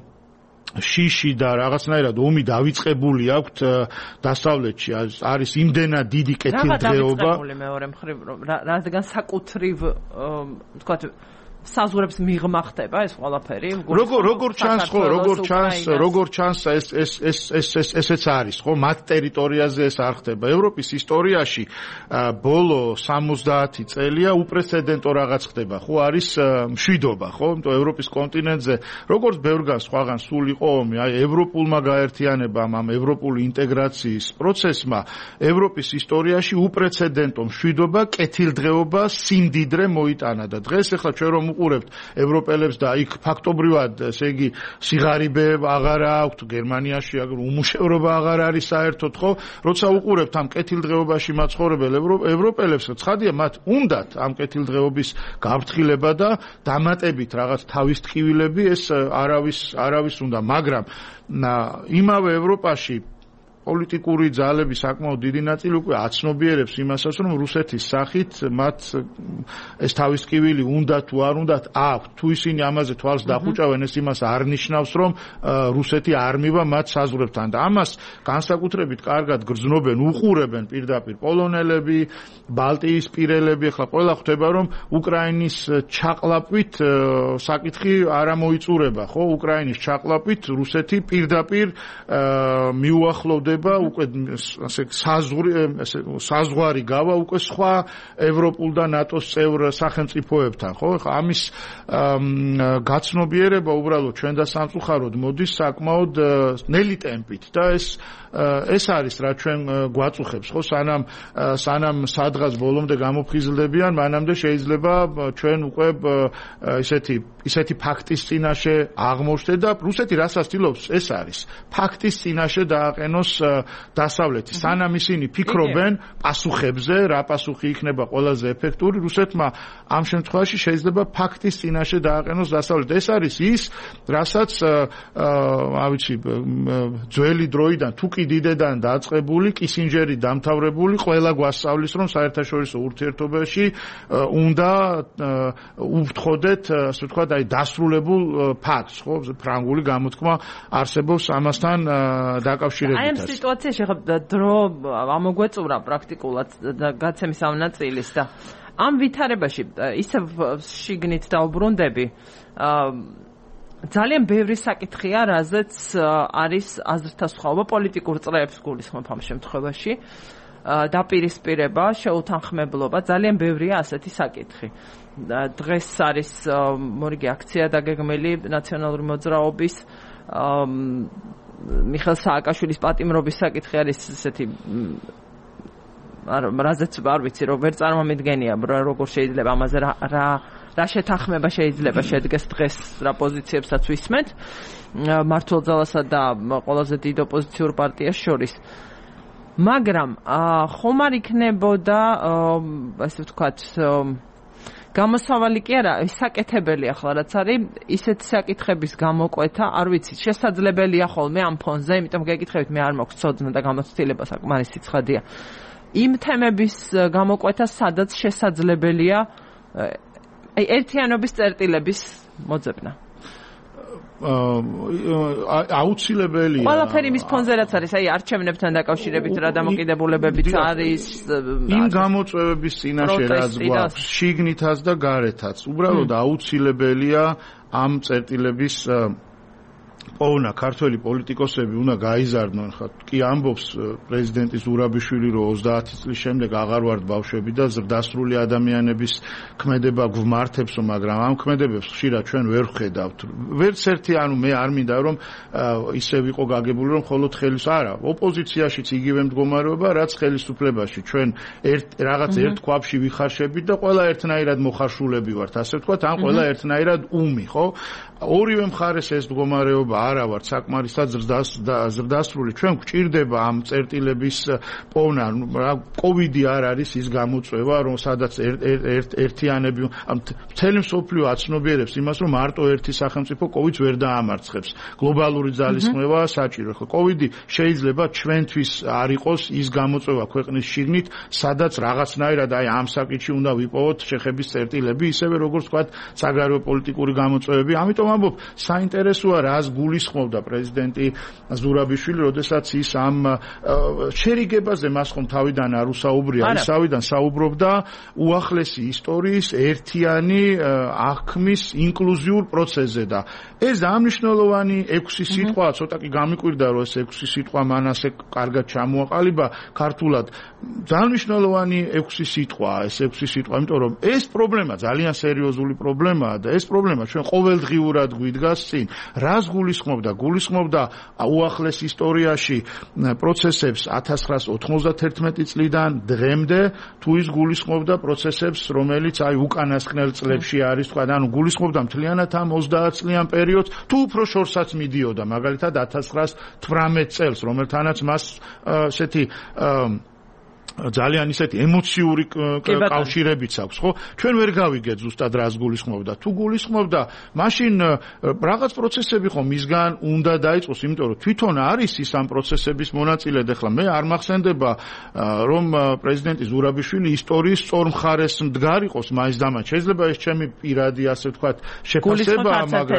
შიში და რაღაცნაირად ომი დავიწყებული აქვთ დასავლეთში, არის იმდენად დიდი კეთილდღეობა. რა დავიწყებული მეორე მხრივ, რადგან საკუთრივ თქვათ საზღვრებს მიღმა ხდება ეს ყველაფერი? როგორ როგორ ჩანს ხო, როგორ ჩანს, როგორ ჩანს ეს ეს ეს ეს ეს ესეც არის ხო, მათ ტერიტორიაზე ეს არ ხდება. ევროპის ისტორიაში ბოლო სამოცდაათი წელია უპრეცედენტო რაღაც ხდება, ხო, არის მშვიდობა, ხო? იმიტომ ევროპის კონტინენტზე როგორც ბევრგან სხვაგან სულ იყო ომი, აი ევროპულმა გაერთიანებამ, ამ ევროპული ინტეგრაციის პროცესმა ევროპის ისტორიაში უპრეცედენტო მშვიდობა, კეთილდღეობა, სიმდიდრე მოიტანა და დღეს ახლა ჩვენ რომ უყურებთ ევროპელებს და იქ ფაქტობრივად, ესე იგი, სიღარიბე აღარ აქვთ, გერმანიაში აგერ უმუშევრობა აღარ არის საერთოდ, ხო? როცა უყურებთ ამ კეთილდღეობაში მაცხოვრებელ ევროპელებს, ცხადია, მათ უნდათ ამ კეთილდღეობის გაფრთხილება და დამატებით რაღაც თავის ტკივილები, ეს არავის არავის უნდა, მაგრამ იმავე ევროპაში პოლიტიკური ძალების საკმაოდ დიდი ნაწილი უკვე აცნობიერებს იმასაც, რომ რუსეთის სახით მათ ეს თავის ტკივილი უნდა თუ არ უნდათ აქვთ. თუ ისინი ამაზე თვალს დახუჭავენ, ეს იმას არ ნიშნავს, რომ რუსეთი არ მივა მათ საზღვრებთან და ამას განსაკუთრებით კარგად გრძნობენ, უყურებენ პირდაპირ პოლონელები, ბალტიისპირელები. ახლა ყველა ხვდება, რომ უკრაინის ჩაყლაპვით საკითხი არ ამოიწურება, ხო? უკრაინის ჩაყლაპვით რუსეთი პირდაპირ მიუახლოვდება უკვე ასე საზღვარი საზღვარი გავა უკვე სხვა ევროპულ და ნატოს წევრ სახელმწიფოებთან, ხო? ხა ამის გაცნობიერება უბრალოდ ჩვენ და სამწუხაროდ მოდის საკმაოდ ნელი ტემპით და ეს ეს არის რა ჩვენ გვაწუხებს, ხო? სანამ სანამ სადღაც ბოლომდე გამოფხიზლდებიან, მანამდე შეიძლება ჩვენ უკვე ისეთი ისეთი ფაქტის წინაშე აღმოჩნდეთ და რუსეთი რასაც ცდილობს, ეს არის ფაქტის წინაშე დააყენოს დასავლეთი. სანამ ისინი ფიქრობენ პასუხებზე, რა პასუხი იქნება ყველაზე ეფექტური, რუსეთმა ამ შემთხვევაში შეიძლება ფაქტის წინაშე დააყენოს დასავლეთი. ეს არის ის, რასაც რა ვიცი, ძველი დროიდან თუ კი დიდედან დაწყებული, კისინჯერი დამთავრებული, ყველა გვასწავლის, რომ საერთაშორისო ურთიერთობაში უნდა უთხოვდეთ, ასე ვთქვათ, აი დასრულებულ ფაქტს, ხო? ფრანგული გამოთქმა არსებობს ამასთან დაკავშირებით. აი ამ სიტუაციაში ხა დრო ამოგვეწურა პრაქტიკულად და გაცემის ამ ნაწილის და ამ ვითარებაში ისევ შიგნით დაუბრუნდები. ძალიან ბევრი საკითხია, რაზეც არის აზრთა სხვაობა, პოლიტიკურ წრეებს გულისხმობ ამ შემთხვევაში. დაპირისპირება, შეუთანხმებლობა, ძალიან ბევრია ასეთი საკითხი. დღეს არის მორიგი აქცია დაგეგმილი ნაციონალური მოძრაობის მიხეილ სააკაშვილის პატიმრობის საკითხი არის ესეთი რაზეც არ ვიცი, რომ ვერ წარმომიდგენია, როგორ შეიძლება ამაზე რა რა რა შეთანხმება შეიძლება შედგეს დღეს რა პოზიციებსაც ვისმენთ მართლ ძალასა და ყველაზე დიდ ოპოზიციურ პარტიას შორის. მაგრამ ხომ არ იქნებოდა ასე ვთქვათ გამოსავალი კი არა, საკეთებელი ახლა რაც არის, ისეთ საკითხების გამოკვეთა, არ ვიცი, შესაძლებელია ხოლმე ამ ფონზე, იმიტომ გეკითხებით, მე არ მაქვს ცოდნა და გამოცდილება საკმარისი ცხადია. იმ თემების გამოკვეთა, სადაც შესაძლებელია აი ერთიანობის წერტილების მოძებნა. აუცილებელია. ყველაფერი მის ფონზე რაც არის, აი არჩევნებთან დაკავშირებით რა დამოკიდებულებებიც არის, იმ გამოწვევების წინაშე რაც გვაქვს, შიგნითაც და გარეთაც. უბრალოდ აუცილებელია ამ წერტილების პოვნა ქართველი პოლიტიკოსები უნდა გაიზარდნონ, ხა კი ამბობს პრეზიდენტი ზურაბიშვილი, რომ ოცდაათი წლის შემდეგ აღარ ვართ ბავშვები და ზრდასრული ადამიანების ქმედება გვმართებს, მაგრამ ამ ქმედებებს ხშირად ჩვენ ვერ ვხედავთ. ვერც ერთი, ანუ მე არ მინდა რომ ისე ვიყო გაგებული, რომ მხოლოდ ხელის არა, ოპოზიციაშიც იგივე მდგომარეობა, რაც ხელისუფლებაში. ჩვენ ერთ რაღაც ერთ ქვაბში ვიხარშებით და ყველა ერთნაირად მოხარშულები ვართ, ასე ვთქვათ, ან ყველა ერთნაირად უმი, ხო? ორივე მხარეს ეს მდგომარეობა არა ვარ საკმარისად ზრდასრული. ჩვენ გვჭირდება ამ წერტილების პოვნა. კოვიდი არ არის ის გამოწვევა, რომ სადაც ერთიანები მთელი მსოფლიო აცნობიერებს იმას, რომ მარტო ერთი სახელმწიფო კოვიდს ვერ დაამარცხებს. გლობალური ძალისხმევაა საჭირო. კოვიდი შეიძლება ჩვენთვის არ იყოს ის გამოწვევა ქვეყნის შიგნით, სადაც რაღაცნაირად აი ამ საკითხში უნდა ვიპოვოთ შეხების წერტილები, ისევე როგორც ვთქვათ, საგარეო პოლიტიკური გამოწვევები. ამიტომ ამბობ, საინტერესოა რას გულისხმობდა პრეზიდენტი ზურაბიშვილი, როდესაც ის ამ შერიგებაზე მას ხომ თავიდან არ უსაუბრია, ის თავიდან საუბრობდა უახლესი ისტორიის ერთიანი აღქმის ინკლუზიურ პროცესზე და ეს ამნიშნულოვანი ექვსი სიტყვა, ცოტა კი გამიკვირდა, რომ ეს ექვსი სიტყვა მან ასე კარგად ჩამოაყალიბა ქართულად. ამნიშნულოვანი ექვსი სიტყვაა, ეს ექვსი სიტყვა, იმიტომ რომ ეს პრობლემა ძალიან სერიოზული პრობლემაა და ეს პრობლემა ჩვენ ყოველდღიურად გვიდგას წინ. რას გულისხმობდა? გულისხმობდა უახლეს ისტორიაში პროცესებს ათას ცხრაასი ოთხმოცდათერთმეტი წლიდან დღემდე, თუ ის გულისხმობდა პროცესებს, რომელიც აი უკანასკნელ წლებში არის, თქვა, ანუ გულისხმობდა მთლიანად ამ ოცდაათ წლიან პერიოდს, თუ უფრო შორსაც მიდიოდა, მაგალითად ათას ცხრაასი თვრამეტ წელს, რომელთანაც მას ესეთი ძალიან ისეთი ემოციური კავშირებიც აქვს, ხო? ჩვენ ვერ გავიგეთ ზუსტად რას გულისხმობდა. თუ გულისხმობდა, მაშინ რაღაც პროცესები ხომ მისგან უნდა დაიწყოს, იმიტომ რომ თვითონ არის ის ამ პროცესების მონაწილე. ეხლა მე არ მახსენდება, რომ პრეზიდენტი ზურაბიშვილი ისტორიის სწორ მხარეს მდგარ იყოს მაინც და მაინც. შეიძლება ეს ჩემი პირადი, ასე ვთქვათ, შეფასებაა, მაგრამ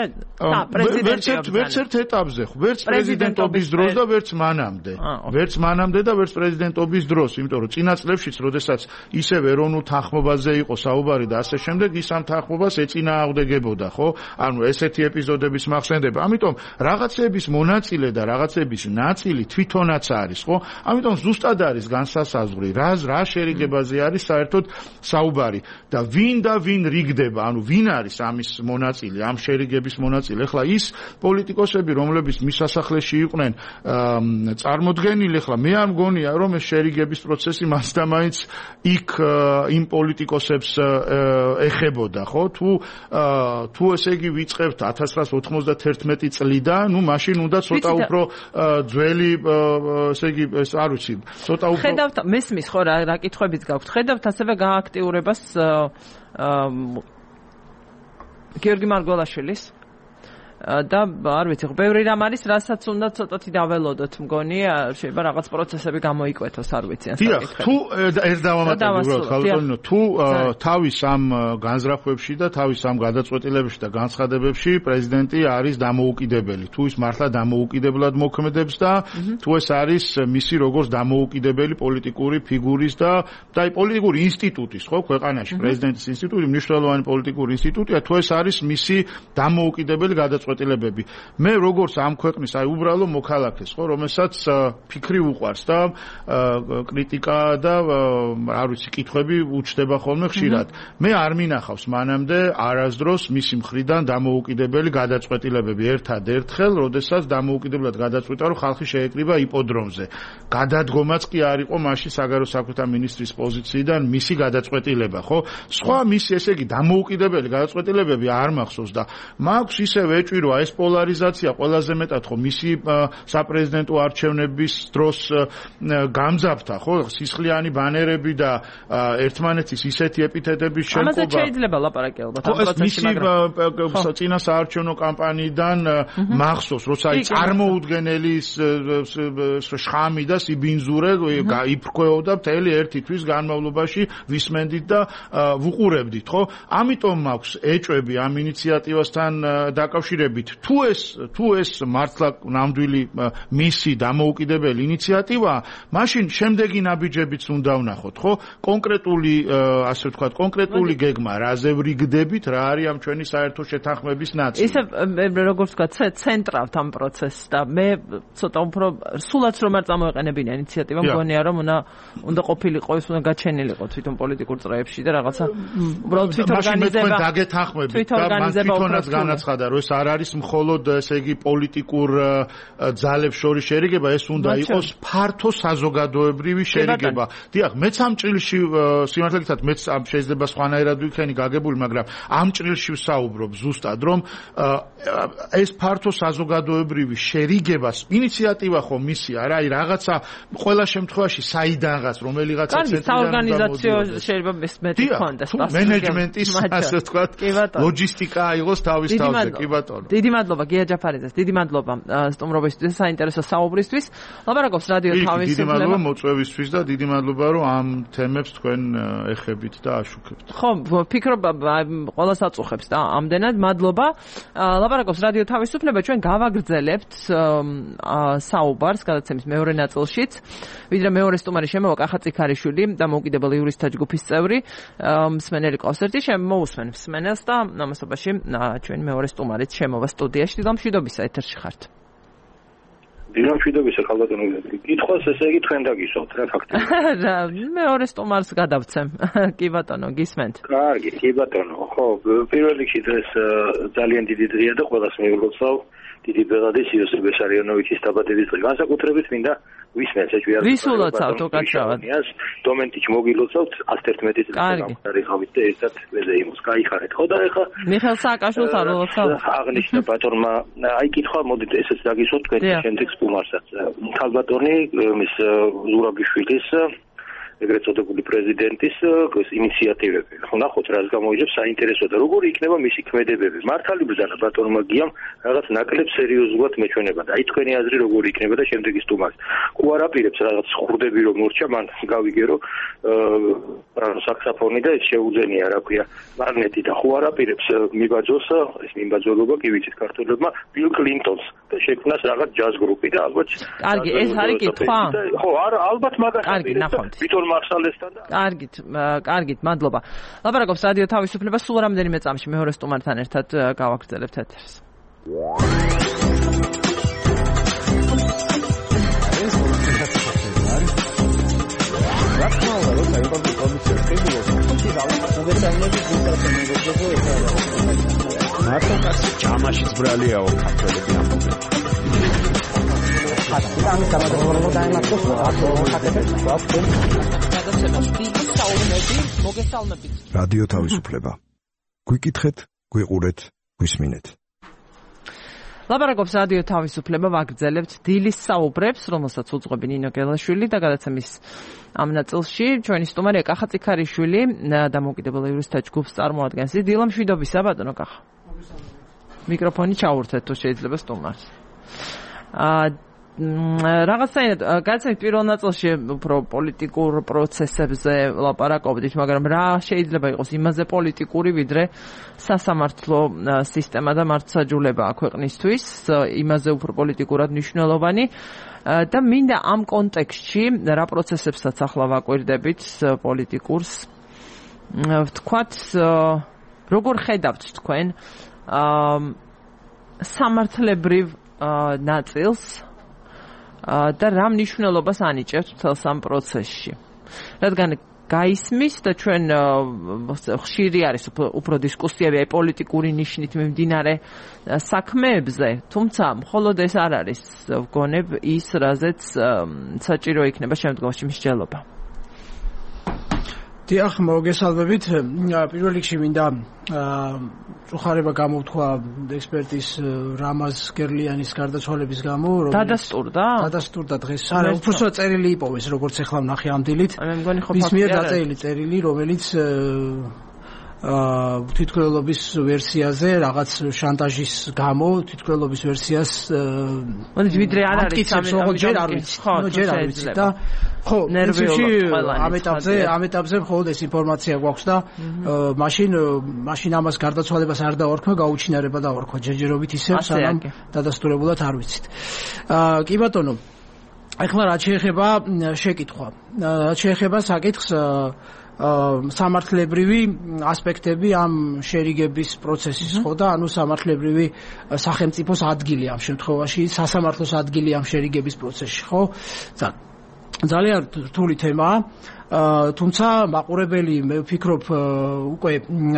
ვერც ერთ ეტაპზე, ვერც პრეზიდენტობის დროს და ვერც მანამდე. ვერც მანამდე და ვერც პრეზიდენტობის დროს. იმიტომ რომ წინა წლებშიც, როდესაც ისევ ეროვნულ თანხმობაზე იყო საუბარი და ასე შემდეგ, ის ამ თანხმობას ეწინააღმდეგებოდა, ხო? ანუ ესეთი ეპიზოდების მახსენდება. ამიტომ რაღაცების მონაწილე და რაღაცების ნაწილი თვითონაც არის, ხო? ამიტომ ზუსტად არის განსასაზღვრი, რა რა შერიგებაზე არის საერთოდ საუბარი და ვინ და ვინ რიგდება, ანუ ვინ არის ამის მონაწილე, ამ შერიგების მონაწილე. ეხლა ის პოლიტიკოსები, რომლებიც მის სასახლეში იყვნენ წარმოდგენილი, ეხლა მე არ მგონია, რომ ეს შერიგების პროცესი მას და მაინც იქ იმ პოლიტიკოსებს ეხებოდა, ხო? თუ თუ ესე იგი ვიწყებთ ათას ცხრაასი ოთხმოცდათერთმეტი წლიდან, ну მაშინ უნდა ცოტა უფრო ძველი, ესე იგი, ეს არ ვიცი, ცოტა უფრო ხედავთ, მესმის ხო რა რა კითხვებიც გაქვთ. ხედავთ ასევე გააქტიურებას გიორგი მარგველაშვილის და არ ვიცი, ბევრი რამ არის, რასაც უნდა ცოტათი დაველოდოთ, მგონი, შეიძლება რაღაც პროცესები გამოიკვეთოს, არ ვიცი, ან საკითხები. თუ ერთ დავამატებდი უბრალოდ ხალხო, თუ თავის ამ განზრახვებში და თავის ამ გადაწყვეტილებებში და განცხადებებში პრეზიდენტი არის დამოუკიდებელი. თუ ის მართლა დამოუკიდებლად მოქმედებს და თუ ეს არის მისი როგორც დამოუკიდებელი პოლიტიკური ფიგურის და და პოლიტიკური ინსტიტუტის, ხო, ქვეყანაში პრეზიდენტის ინსტიტუტი მნიშვნელოვანი პოლიტიკური ინსტიტუტია, თუ ეს არის მისი დამოუკიდებელი გადაწყვეტილება. მე როგორც ამ ქვეყნის აი უბრალო მოქალაქეს, ხო, რომელსაც ფიქრი უყვარს და კრიტიკა და არ ვიცი, კითხვები უჩნდება ხოლმე ხშირად. მე არ მინახავს მანამდე არასდროს მისი მხრიდან დამოუკიდებელი გადაწყვეტილებები. ერთადერთხელ, როდესაც დამოუკიდებლად გადაწყვიტა, რომ ხალხი შეეკრიბა იპოდრომზე. გადადგომაც კი არ იყო მაშინ საგარეო საქმეთა მინისტრის პოზიციიდან მისი გადაწყვეტილება, ხო? სხვა მისი ესე იგი დამოუკიდებელი გადაწყვეტილებები არ მახსოვს და მაქვს ისევ ეჭვი, რომ ეს პოლარიზაცია ყველაზე მეტად ხო მისი საპრეზიდენტო არჩევნების დროს გამძაფრდა, ხო? სისხლიანი ბანერები და ერთმანეთის ისეთი ეპითეტების შენკობა. ამაზე შეიძლება ლაპარაკი ალბათ ამ პროცესში, მაგრამ წინა საარჩევნო კამპანიიდან მახსოვს, როცა აი წარმოუდგენელი შხამი და სიბინძურე იფრქვეოდა მთელი ერთი თვის განმავლობაში ვისმენდით და ვუყურებდით, ხო? ამიტომ მაქვს ეჭვები ამ ინიციატივასთან დაკავშირებით. დაპირებით თუ ეს თუ ეს მართლა ნამდვილი მისი დამოუკიდებელი ინიციატივაა, მაშინ შემდეგი ნაბიჯებიც უნდა ვნახოთ, ხო? კონკრეტული ასე ვთქვათ, კონკრეტული გეგმა, რაზე ვრიგდებით, რა არის ამ ჩვენი საერთო შეთანხმების ნაწილი. ისე როგორც ვთქვათ, ცენტრავთ ამ პროცესს და მე ცოტა უფრო სულაც რომ არ წამოეყენებინა ინიციატივა, მგონია რომ უნდა უნდა ყოფილიყო ის, უნდა გაჩენილიყო თვითონ პოლიტიკურ წრეებში და რაღაცა უბრალოდ თვითორგანიზება დაგეთანხმებით და მან თვითონაც განაცხადა, რომ ეს არ არის მხოლოდ ესე იგი პოლიტიკურ ძალებს შორის შერიგება, ეს უნდა იყოს ფართო საზოგადოებრივი შერიგება. დიახ, მეც ამ ჭრილში სიმართლე გითხრათ, მეც შეიძლება სხვანაირად ვიქენი გაგებული, მაგრამ ამ ჭრილში ვსაუბრობ ზუსტად, რომ ეს ფართო საზოგადოებრივი შერიგებას ინიციატივა ხო მისია რა, აი რაღაცა ყველა შემთხვევაში საიდანღაც რომელიღაცა ცენტრიდან საორგანიზაციო შეიძლება მეტი ქონდეს მენეჯმენტის ასე ვთქვათ ლოჯისტიკა აიღოს თავის თავზე. კი ბატონო, დიდი მადლობა გია ჯაფარიძეს, დიდი მადლობა სტუმრობისთვის, საინტერესო საუბრისთვის. ლაპარაკობს რადიო თავისუფლება. დიდი მადლობა მოწვევისთვის და დიდი მადლობა რომ ამ თემებს თქვენ ეხებით და აშუქებთ. ხო, ფიქრობ ყველას აწუხებს და ამდენად მადლობა. ლაპარაკობს რადიო თავისუფლება, ჩვენ გავაგრძელებთ საუბარს გადაცემის მეორე ნაწილშიც, ვიდრე მეორე სტუმარი შემოვა კახა წიქარიშვილი და მოუკიდებელი იურისტთა ჯგუფის წევრი, მსმენელი კონსერტი შემოусმენ მსმენელს და ამასობაში ჩვენი მეორე სტუმარიც შემოვა სტუდიაში. დილამშვიდობისა, ეთერში ხართ. დილამშვიდობისა, ხალბატონო. კითხვას ესე იგი თქვენ დაგისვათ რა ფაქტია. რა, მეორე სტუმარს გადავცემ. კი ბატონო, გისმენთ. კარგი, კი ბატონო. ხო, პირველ რიგში დღეს ძალიან დიდი დღეა და ყველას მიულოცავ დიდი ბელადის იოსებ ბესარიონოვიჩის დაბადების დღე. განსაკუთრებით მინდა ვისმენთ ეჭვია. ვის ულოცავთ უკაცრავად? დომენტიჩ მოგილოცავთ one thirteen წელს გამხდარიყავით და ერთად ვეზეიმოს. გაიხარეთ. ხო და ეხა მიხელ სააკაშვილს არ ულოცავთ? აღნიშნა ბატონმა, აი კითხვა მოდით ესეც დაგისვათ თქვენ შემდეგ სტუმარსაც. ხალბატონი მის ზურაბიშვილის ეგრეთ წოდებული პრეზიდენტის ინიციატივები. ხო ნახოთ რას გამოიძებს საინტერესო და როგორი იქნება მისი ქმედებები. მართალი ბრძანა ბატონმა გიამ რაღაც ნაკლებ სერიოზულად მეჩვენება და აი თქვენი აზრი როგორი იქნება და შემდეგი სტუმარი. ხო არ აპირებს რაღაც ხურდები რომ მორჩა, მან გავიგე რომ აა საქსაფონი და ეს შეუძენია რა ქვია მაგნეტი და ხო არ აპირებს მიბაძოს ეს მიმბაძოლობა კი ვიცით ქართველებმა ბილ კლინტონს და შექმნას რაღაც ჯაზ გრუპი და ალბათ კარგი ეს არის კითხვა? ხო არა ალბათ მაგას კარგი ნახავთ. მარსალესთან და კარგით, კარგით, მადლობა. ლაპარაკობს რადიო თავისუფლება, სულ რამდენიმე წამში მეორე სტუმართან ერთად გავაგრძელებთ ეთერს. მარტო კაცი ჯამაშიც ბრალიაო ქართველები ამბობენ. ამის გამარჯვება დაიმართოს რადიო თავისუფლება. გვიკითხეთ, გვიყურეთ, გვისმინეთ. ლაპარაკობს რადიო თავისუფლება, ვაგრძელებთ დილის საუბრებს, რომელსაც უძღვები ნინო გელაშვილი და გადაცემის ამ ნაწილში ჩვენი სტუმარი კახა წიქარიშვილი დამოუკიდებელი იურისტთა ჯგუფს წარმოადგენს. დილამშვიდობისა, ბატონო კახა. მიკროფონი ჩაურთეთ თუ შეიძლება სტუმარს. აა რაღაცაირად გადაცემის პირველ ნაწილში უფრო პოლიტიკურ პროცესებზე ლაპარაკობდით, მაგრამ რა შეიძლება იყოს იმაზე პოლიტიკური, ვიდრე სასამართლო სისტემა და მართლმსაჯულება ქვეყნისთვის, იმაზე უფრო პოლიტიკურად მნიშვნელოვანი და მინდა ამ კონტექსტში რა პროცესებსაც ახლა ვაკვირდებით პოლიტიკურს ვთქვათ, როგორ ხედავთ თქვენ სამართლებრივ ნაწილს და რა მნიშვნელობას ანიჭებთ მთელ ამ პროცესში. რადგან გაისმის და ჩვენ ხშირი არის უფრო დისკუსიები აი პოლიტიკური ნიშნით მიმდინარე საქმეებზე, თუმცა მხოლოდ ეს არ არის ვგონებ ის, რაზეც საჭირო იქნება შემდგომში მსჯელობა. დიახ, მოგესალმებით. პირველ რიგში მინდა წუხარება გამოვთქვა ექსპერტის რამაზ გერლიანის გარდაცვალების გამო, რომელიც დადასტურდა? დადასტურდა დღეს. არა, უბრალოდ წერილი იპოვეს, როგორც ახლა ვნახე ამ დილით. მე მგონი ხო ის მიერ დაწერილი წერილი, რომელიც თვითმკვლელობის ვერსიაზე რაღაც შანტაჟის გამო თვითმკვლელობის ვერსიას მოდი ვიდრე არ არის სამი ჯერ არ ვიცი ხო ჯერ არ ვიცი და ხო ნერვიულად ამ ეტაპზე ამ ეტაპზე მხოლოდ ეს ინფორმაცია გვაქვს და მაშინ მაშინ ამას გარდაცვალებას არ დაორქვა გაუჩინარება დაორქვა ჯერჯერობით ისე სანამ დადასტურებულად არ ვიცით კი ბატონო ახლა რაც შეეხება შეკითხვა რაც შეეხება საკითხს სამართლებრივი ასპექტები ამ შერიგების პროცესის ხო და ანუ სამართლებრივი სახელმწიფოს ადგილი ამ შემთხვევაში სასამართლოს ადგილი ამ შერიგების პროცესში ხო ძალიან რთული თემაა თუმცა მაყურებელი მე ვფიქრობ უკვე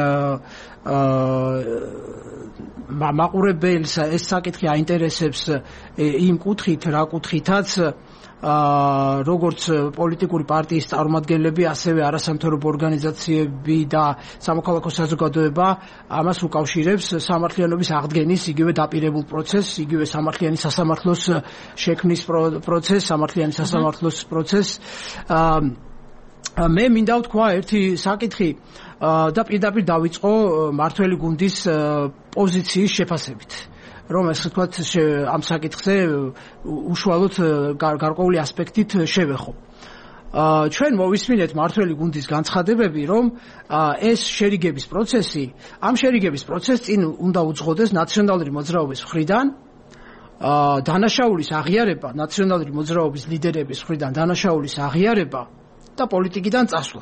მაყურებელს ეს საკითხი აინტერესებს იმ კუთხით რა კუთხითაც აა როგორც პოლიტიკური პარტიის წარმომადგენლები, ასევე არასამთავრობო ორგანიზაციები და სამოქალაქო საზოგადოება ამას უკავშირებს სამართლიანობის აღდგენის იგივე დაპირებულ პროცესს, იგივე სამართლიანი სასამართლოს შექმნის პროცესს, სამართლიანი სასამართლოს პროცესს. აა მე მინდა ვთქვა ერთი საკითხი და პირდაპირ დავიწყო მართველი გუნდის პოზიციის შეფასებით. რომ ეს თქვა ამ საკითხზე უშუალოდ გარკვეული ასპექტით შევეხო. ჩვენ მოვისმინეთ მართველი გუნდის განცხადებები, რომ ეს შერიგების პროცესი, ამ შერიგების პროცესს წინ უნდა უძღოდეს ნაციონალური მოძრაობის მხრიდან, დანაშაულის აღიარება, ნაციონალური მოძრაობის ლიდერების მხრიდან დანაშაულის აღიარება და პოლიტიკიდან წასვლა.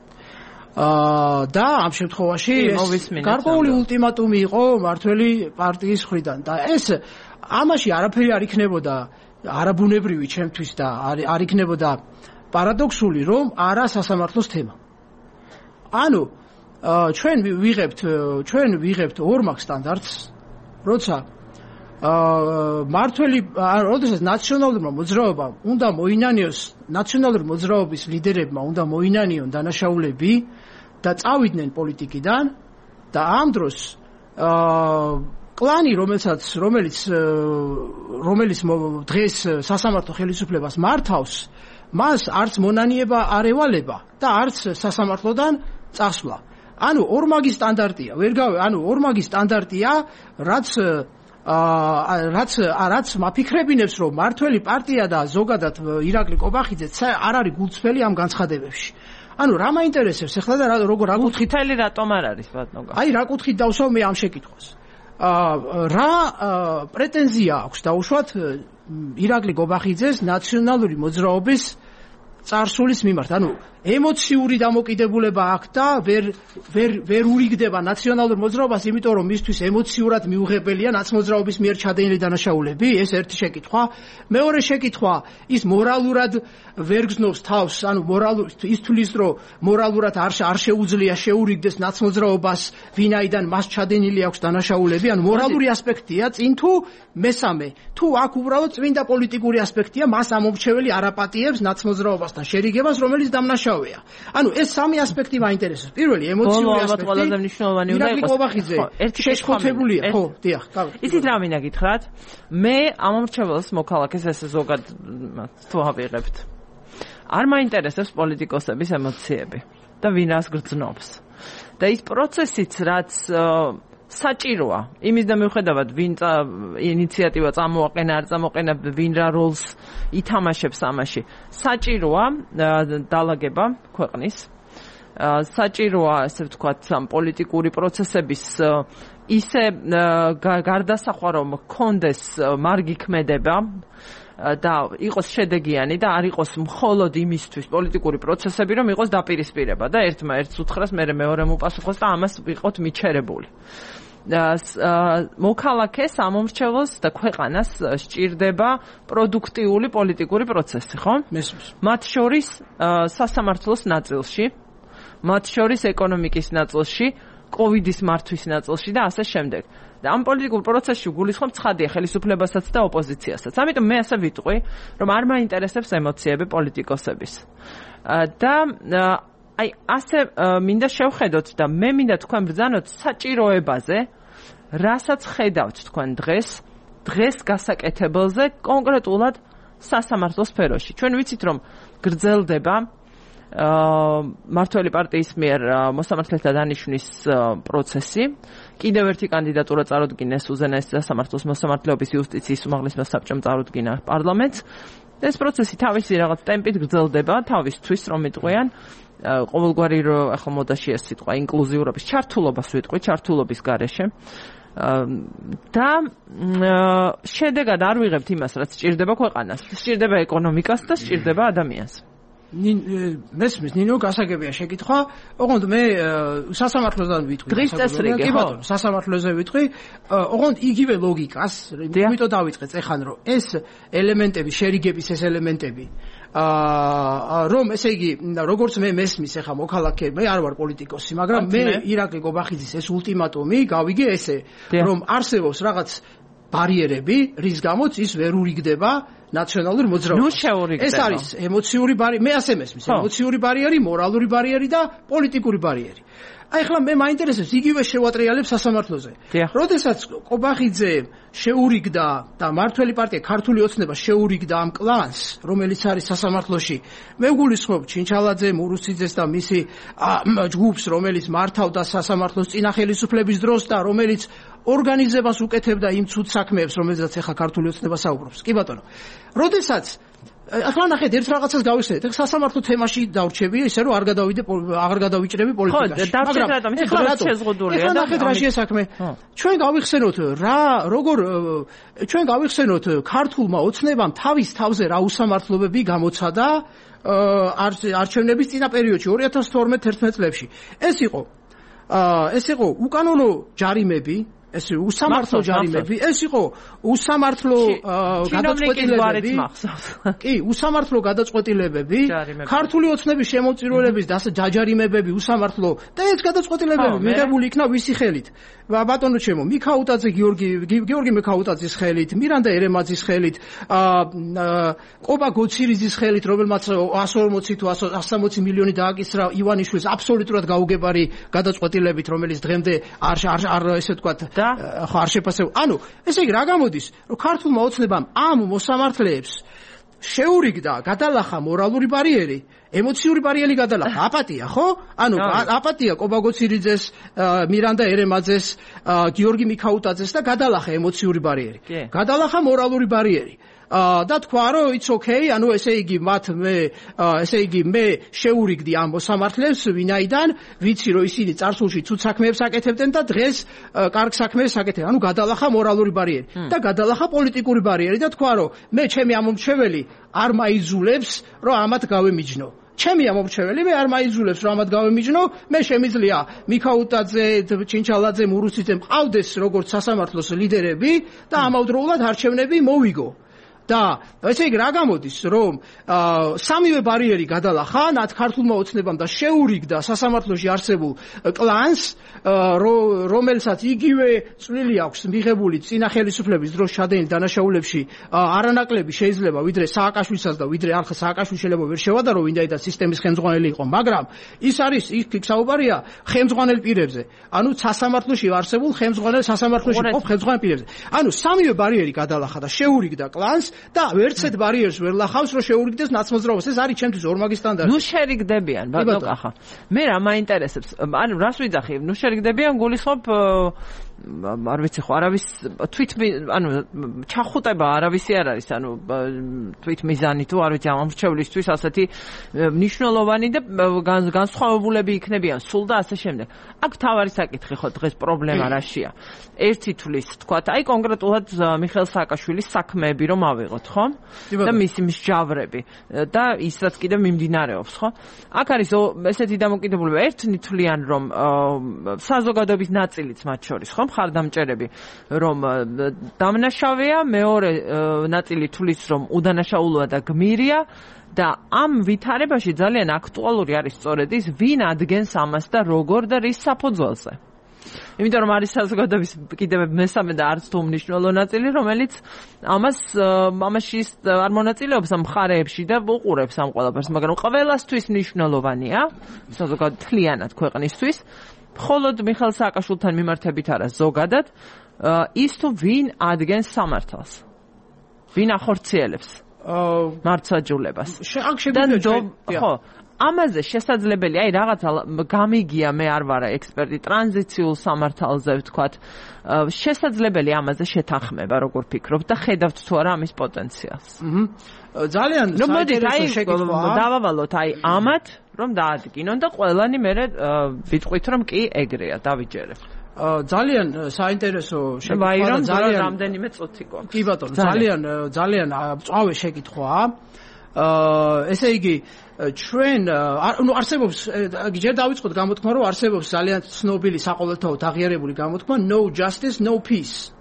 და ამ შემთხვევაში გარკვეული ულტიმატუმი იყო მართველი პარტიის მხრიდან და ეს ამაში არაფერი არ იქნებოდა არაბუნებრივი ჩემთვის და არ იქნებოდა პარადოქსული რომ არა სასამართლოს თემა. ანუ ჩვენ ვიღებთ ჩვენ ვიღებთ ორმაგ სტანდარტს, როცა მართველი როდესაც ნაციონალურმა მოძრაობამ უნდა მოინანიოს ნაციონალური მოძრაობის ლიდერებმა უნდა მოინანიონ დანაშაულები და წავიდნენ პოლიტიკიდან და ამ დროს კლანი რომელსაც რომელიც რომელიც დღეს სასამართლო ხელისუფლებას მართავს მას არც მონანიება არ ევალება და არც სასამართლოდან წასვლა. ანუ ორმაგი სტანდარტია, ვერ გავე, ანუ ორმაგი სტანდარტია, რაც რაც რაც მაფიქრებინებს რომ მართველი პარტია და ზოგადად ირაკლი კობახიძეც არ არის გულწრფელი ამ განცხადებებში. ანუ რა მაინტერესებს ახლა და როგორ რა კუთხით თელი რატომ არ არის ბატონო? აი რა კუთხით დავსვავ მე ამ შეკითხვას. რა პრეტენზია აქვს დაუშვათ ირაკლი კობახიძეს ნაციონალური მოძრაობის წარსულის მიმართ? ანუ ემოციური დამოკიდებულება აქვს და ვერ ვერ ვერ ურიგდება ნაციონალურ მოძრაობას, იმიტომ რომ მისთვის ემოციურად მიუღებელია ნაცმოძრაობის მიერ ჩადენილი დანაშაულები, ეს ერთი შეკითხვა. მეორე შეკითხვა, ის მორალურად ვერ გზნობს თავს, ანუ მორალურ ის თulis რომ მორალურად არ არ შეუძლია შეურიგდეს ნაცმოძრაობას, ვინაიდან მას ჩადენილი აქვს დანაშაულები, ანუ მორალური ასპექტია წინ თუ მესამე, თუ აქ უბრალოდ წმინდა პოლიტიკური ასპექტია, მას ამომრჩეველი არაპატიებს ნაცმოძრაობასთან შერიგებას, რომელიც დამნაშავეა. ანუ ეს სამი ასპექტი მაინტერესებს. პირველი ემოციური ასპექტი. ყველაზე მნიშვნელოვანი უნდა იყოს. ერთი შეშფოთებულია, ხო, დიახ, გავიგე. ისიც რა მინდა გითხრათ? მე ამომრჩეველს მოქალაქეს ეს ზოგად თუ ავიღებთ. არ მაინტერესებს პოლიტიკოსების ემოციები და ვინ რას გრძნობს. და ის პროცესიც რაც საჭიროა იმის და მიუხედავად ვინ ინიციატივა წამოაყენა არ წამოაყენა ვინ რა როლს ითამაშებს ამაში საჭიროა დალაგება ქვეყნის საჭიროა ასე ვთქვათ ამ პოლიტიკური პროცესების ისე გარდასახვა რომ კონდეს მარგი ქმედება და იყოს შედეგიანი და არ იყოს მხოლოდ იმისთვის პოლიტიკური პროცესები რომ იყოს დაპირისპირება და ერთმა ერთს უთხრას მე მეორემ უპასუხოს და ამას ვიყოთ მიჩერებული მოქალაქეს ამომრჩეველს და ქვეყანას სჭირდება პროდუქტიული პოლიტიკური პროცესი, ხო? მათ შორის სასამართლოს ნაწილში, მათ შორის ეკონომიკის ნაწილში, კოვიდის მართვის ნაწილში და ასე შემდეგ. და ამ პოლიტიკურ პროცესში გულისხმობ ცხადია ხელისუფლებასაც და ოპოზიციასაც. ამიტომ მე ასე ვიტყვი, რომ არ მაინტერესებს ემოციები პოლიტიკოსების. და აი ასე მინდა შევხედოთ და მე მინდა თქვენ ბრძანოთ საჭიროებაზე, რასაც ხედავთ თქვენ დღეს, დღეს გასაკეთებელზე კონკრეტულად სასამართლო სფეროში. ჩვენ ვიცით რომ გრძელდება მართველი პარტიის მიერ მოსამართლეთა დანიშვნის პროცესი, კიდევ ერთი კანდიდატურა წარუდგინეს უზენაეს სასამართლოს მოსამართლეობის იუსტიციის უმაღლეს საბჭომ წარუდგინა პარლამენტს. ეს პროცესი თავისი რაღაც ტემპით გრძელდება, თავისთვის რომ იტყვიან, ყოველგვარი ახლა მოდაში ეს სიტყვა ინკლუზიურობის ჩართულობას ვიტყვი, ჩართულობის გარეშე. და შედეგად არ ვიღებთ იმას, რაც სჭირდება ქვეყანას, სჭირდება ეკონომიკას და სჭირდება ადამიანს. მესმის ნინო გასაგებია შეკითხვა, ოღონდ მე სასამართლოდან ვიტყვი. დღის წესრიგი, ხო? სასამართლოზე ვიტყვი, ოღონდ იგივე ლოგიკას, იმიტომ დავიწყე წეხან, რომ ეს ელემენტები, შერიგების ეს ელემენტები აა რომ ესე იგი როგორც მე მესმის ახლა მოქალაქე მე არ ვარ პოლიტიკოსი მაგრამ მე ირაკლი გობახიძის ეს ულტიმატუმი გავიგე ესე რომ არსებობს რაღაც ბარიერები რის გამოც ის ვერ ურიგდება ნაციონალურ მოძრაობას ეს არის ემოციური ბარიერი მე ასე მესმის ემოციური ბარიერი მორალური ბარიერი და პოლიტიკური ბარიერი აი ახლა მე მაინტერესებს იგივე შევატრიალებ სასამართლოზე. როდესაც ყობახიძე შეურიგდა და მართველი პარტია ქართული ოცნება შეურიგდა ამ კლანს, რომელიც არის სასამართლოში, მე ვგულისხმობ ჩინჩალაძე, მურუსიძეს და მისი ჯგუფს, რომელიც მართავდა სასამართლოს წინა ხელისუფლების დროს და რომელიც ორგანიზებას უკეთებდა იმ ცუდ საქმეებს, რომელზეც ახლა ქართული ოცნება საუბრობს. კი ბატონო. როდესაც ახლა ნახეთ ერთ რაღაცას გავიხსენეთ. ეხლა სასამართლო თემაში დავრჩები, ისე რომ არ გადავიდე აღარ გადავიჭრები პოლიტიკაში. ხო, დავჭერთ რატომ ის გროც შეზღუდულია და ეხლა ნახეთ რაშია საქმე. ჩვენ გავიხსენოთ რა როგორ ჩვენ გავიხსენოთ ქართულმა ოცნებამ თავის თავზე რა უსამართლობები გამოცადა არჩევნების წინა პერიოდში ორი ათას თორმეტ ერთმეტ წლებში. ეს იყო ეს იყო უკანონო ჯარიმები ეს უსამართლო ჯარიმები, ეს იყო უსამართლო გადაწყვეტილებები. კი, უსამართლო გადაწყვეტილებები, ქართული ოცნების შემოწირულების დაჯარიმებები, უსამართლო და ეს გადაწყვეტილებები მიღებული იქნა ვისი ხელით? ბატონო ჩემო, მიქაუტაძე გიორგი გიორგი მიქაუტაძის ხელით, მირანდა ერემაძის ხელით, ყობა გოცირიძის ხელით, რომელმაც εκατს ორმოცი თუ εκατს სამოცი მილიონი დააკისრა ივანიშვილს აბსოლუტურად გაუგებარი გადაწყვეტილებით, რომელიც დღემდე არ არ ესე ვთქვათ ხო არ შეფასებ. ანუ ესე იგი რა გამოდის, რომ ქართულმა ოცნებამ ამ მოსამართლეებს შეურიგდა, გადალახა მორალური ბარიერი, ემოციური ბარიერი გადალახა, აპატია, ხო? ანუ აპატია ყობაგოცირიძეს, მირანდა ერემაძეს, გიორგი მიქაუტაძეს და გადალახა ემოციური ბარიერი. გადალახა მორალური ბარიერი. და თქვა რომ it's okay, ანუ ესე იგი მათ მე ესე იგი მე შეურიგდი ამ მოსამართლეს, ვინაიდან ვიცი რომ ისინი წარსულში ცუდ საქმეებს აკეთებდნენ და დღეს კარგ საქმეებს აკეთებენ. ანუ გადალახა მორალური ბარიერი და გადალახა პოლიტიკური ბარიერი და თქვა რომ მე ჩემი ამომრჩეველი არ მაიძულებს რომ ამათ გავემიჯნო. ჩემი ამომრჩეველი მე არ მაიძულებს რომ ამათ გავემიჯნო, მე შემიძლია მიქაუტაძე, ჩინჩალაძე, მურუსიძე მყავდეს როგორც სასამართლოს ლიდერები და ამავდროულად არჩევნები მოვიგო. და ესე იგი რა გამოდის რომ სამივე ბარიერი გადალახა ნათ ქართულმა ოცნებამ და შეურიგდა სასამართლოში არსებულ კლანს რომელსაც იგივე წვლილი აქვს მიღებული წინა ხელისუფლების დროს ჩადენილ დანაშაულებში არანაკლები შეიძლება ვიდრე სააკაშვილსაც და ვიდრე არხ სააკაშვილი შეიძლება ვერ შევადარო ვინაიდან სისტემის ხელმძღვანელი იყო მაგრამ ის არის იქ საუბარია ხელმძღვანელ პირებზე ანუ სასამართლოში არსებულ ხელმძღვანელ სასამართლოში ყოფ ხელმძღვანელ პირებზე ანუ სამივე ბარიერი გადალახა და შეურიგდა კლანს და ვერცეთ ბარიერს ვერ ლახავს რომ შეურიგდეს ნაცმოძრაობას ეს არის ჩემთვის ორმაგი სტანდარტი ნუ შერიგდებიან ბატონო კახა მე რა მაინტერესებს ანუ რას ვიძახი ნუ შერიგდებიან გულისხმობ არ ვიცი ხო არავის თვით ანუ ჩახუტება არავისი არ არის ანუ თვით მიზანი თუ არ ვიცი ამ მრჩევლისთვის ასეთი მნიშვნელოვანი და განსხვავებულები იქნებიან სულ და ასე შემდეგ აქ თავარი საკითხი ხო დღეს პრობლემა რაშია ერთი თulis თქვათ აი კონკრეტულად მიხეილ სააკაშვილის საქმეები რომ ავიღოთ ხო და მისი მსჯავრები და ის რაც კიდევ მიმდინარეობს ხო აქ არის ესეთი დამოკიდებულება ერთნი თვლიან რომ საზოგადოების ნაწილიც მათ შორის ხო მხარდამჭერები რომ დამნაშავეა მეორე ნაწილი თulis რომ უდანაშაულოა და გმირია და ამ ვითარებაში ძალიან აქტუალური არის სწორედ ის ვინ ადგენს ამას და როგორ და რის საფუძველზე იმიტომ რომ არის საზოგადოების კიდევ მესამე და არც თუ მნიშვნელოვანი ნაწილი რომელიც ამას ამაში არ მონაწილეობს ამ მხარეებში და უყურებს ამ ყველაფერს მაგრამ ყველასთვის მნიშვნელოვანია საზოგადო თლიანად ქვეყნისთვის მხოლოდ მიხეილ სააკაშვილთან მიმართებით არა ზოგადად ის თუ ვინ ადგენს სამართალს ვინ ახორციელებს მართლმსაჯულებას აქ შეგვიძლია ხო ამაზე შესაძლებელია, აი რაღაცა გამიგია, მე არ ვარ ექსპერტი ტრანზიციულ სამართალზე ვთქვათ. შესაძლებელია ამაზე შეთანხმება, როგორ ფიქრობთ და ხედავთ თუ არა ამის პოტენციალს. აჰა. ძალიან საინტერესო შეკითხვაა. დავავალოთ აი ამათ, რომ დაადგინონ და ყველანი მერე ვიტყვით, რომ კი ეგრეა, დავიჯერებ. ძალიან საინტერესო შეკითხვაა და ძალიან რამდენიმე წუთი გვაქვს. კი ბატონო, ძალიან ძალიან მწვავე შეკითხვაა. აა ესე იგი ჩვენ ნუ არსებობს ჯერ დავიწყოთ გამოთქმა რომ არსებობს ძალიან ცნობილი საყოველთაოდ აღიარებული გამოთქმა no justice no peace.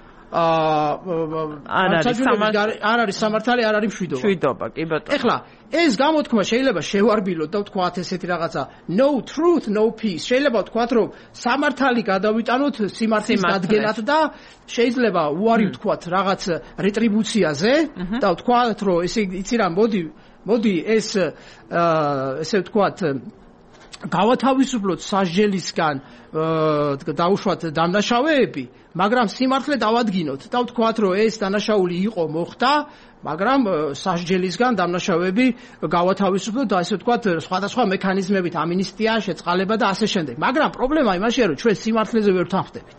აა არ არის სამართალი, არ არის მშვიდობა. მშვიდობა, კი ბატონო. ეხლა ეს გამოთქმა შეიძლება შევარბილოთ და ვთქვათ ესეთი რაღაცა no truth no peace. შეიძლება ვთქვათ რომ სამართალი გადავიტანოთ სიმართლის დადგენად და შეიძლება უარი ვთქვათ რაღაც რეტრიბუციაზე და ვთქვათ რომ ესე იცი რა მოდი მოდი ეს ესე ვთქვათ გავათავისუფლოთ სასჯელისგან დაუშვათ დამნაშავეები, მაგრამ სიმართლე დავადგინოთ და ვთქვათ რომ ეს დანაშაული იყო მოხდა, მაგრამ სასჯელისგან დამნაშავეები გავათავისუფლოთ და ესე ვთქვათ სხვადასხვა მექანიზმებით ამინისტია, შეწყალება და ასე შემდეგ. მაგრამ პრობლემა იმაშია რომ ჩვენ სიმართლეზე ვერ თანხდებით.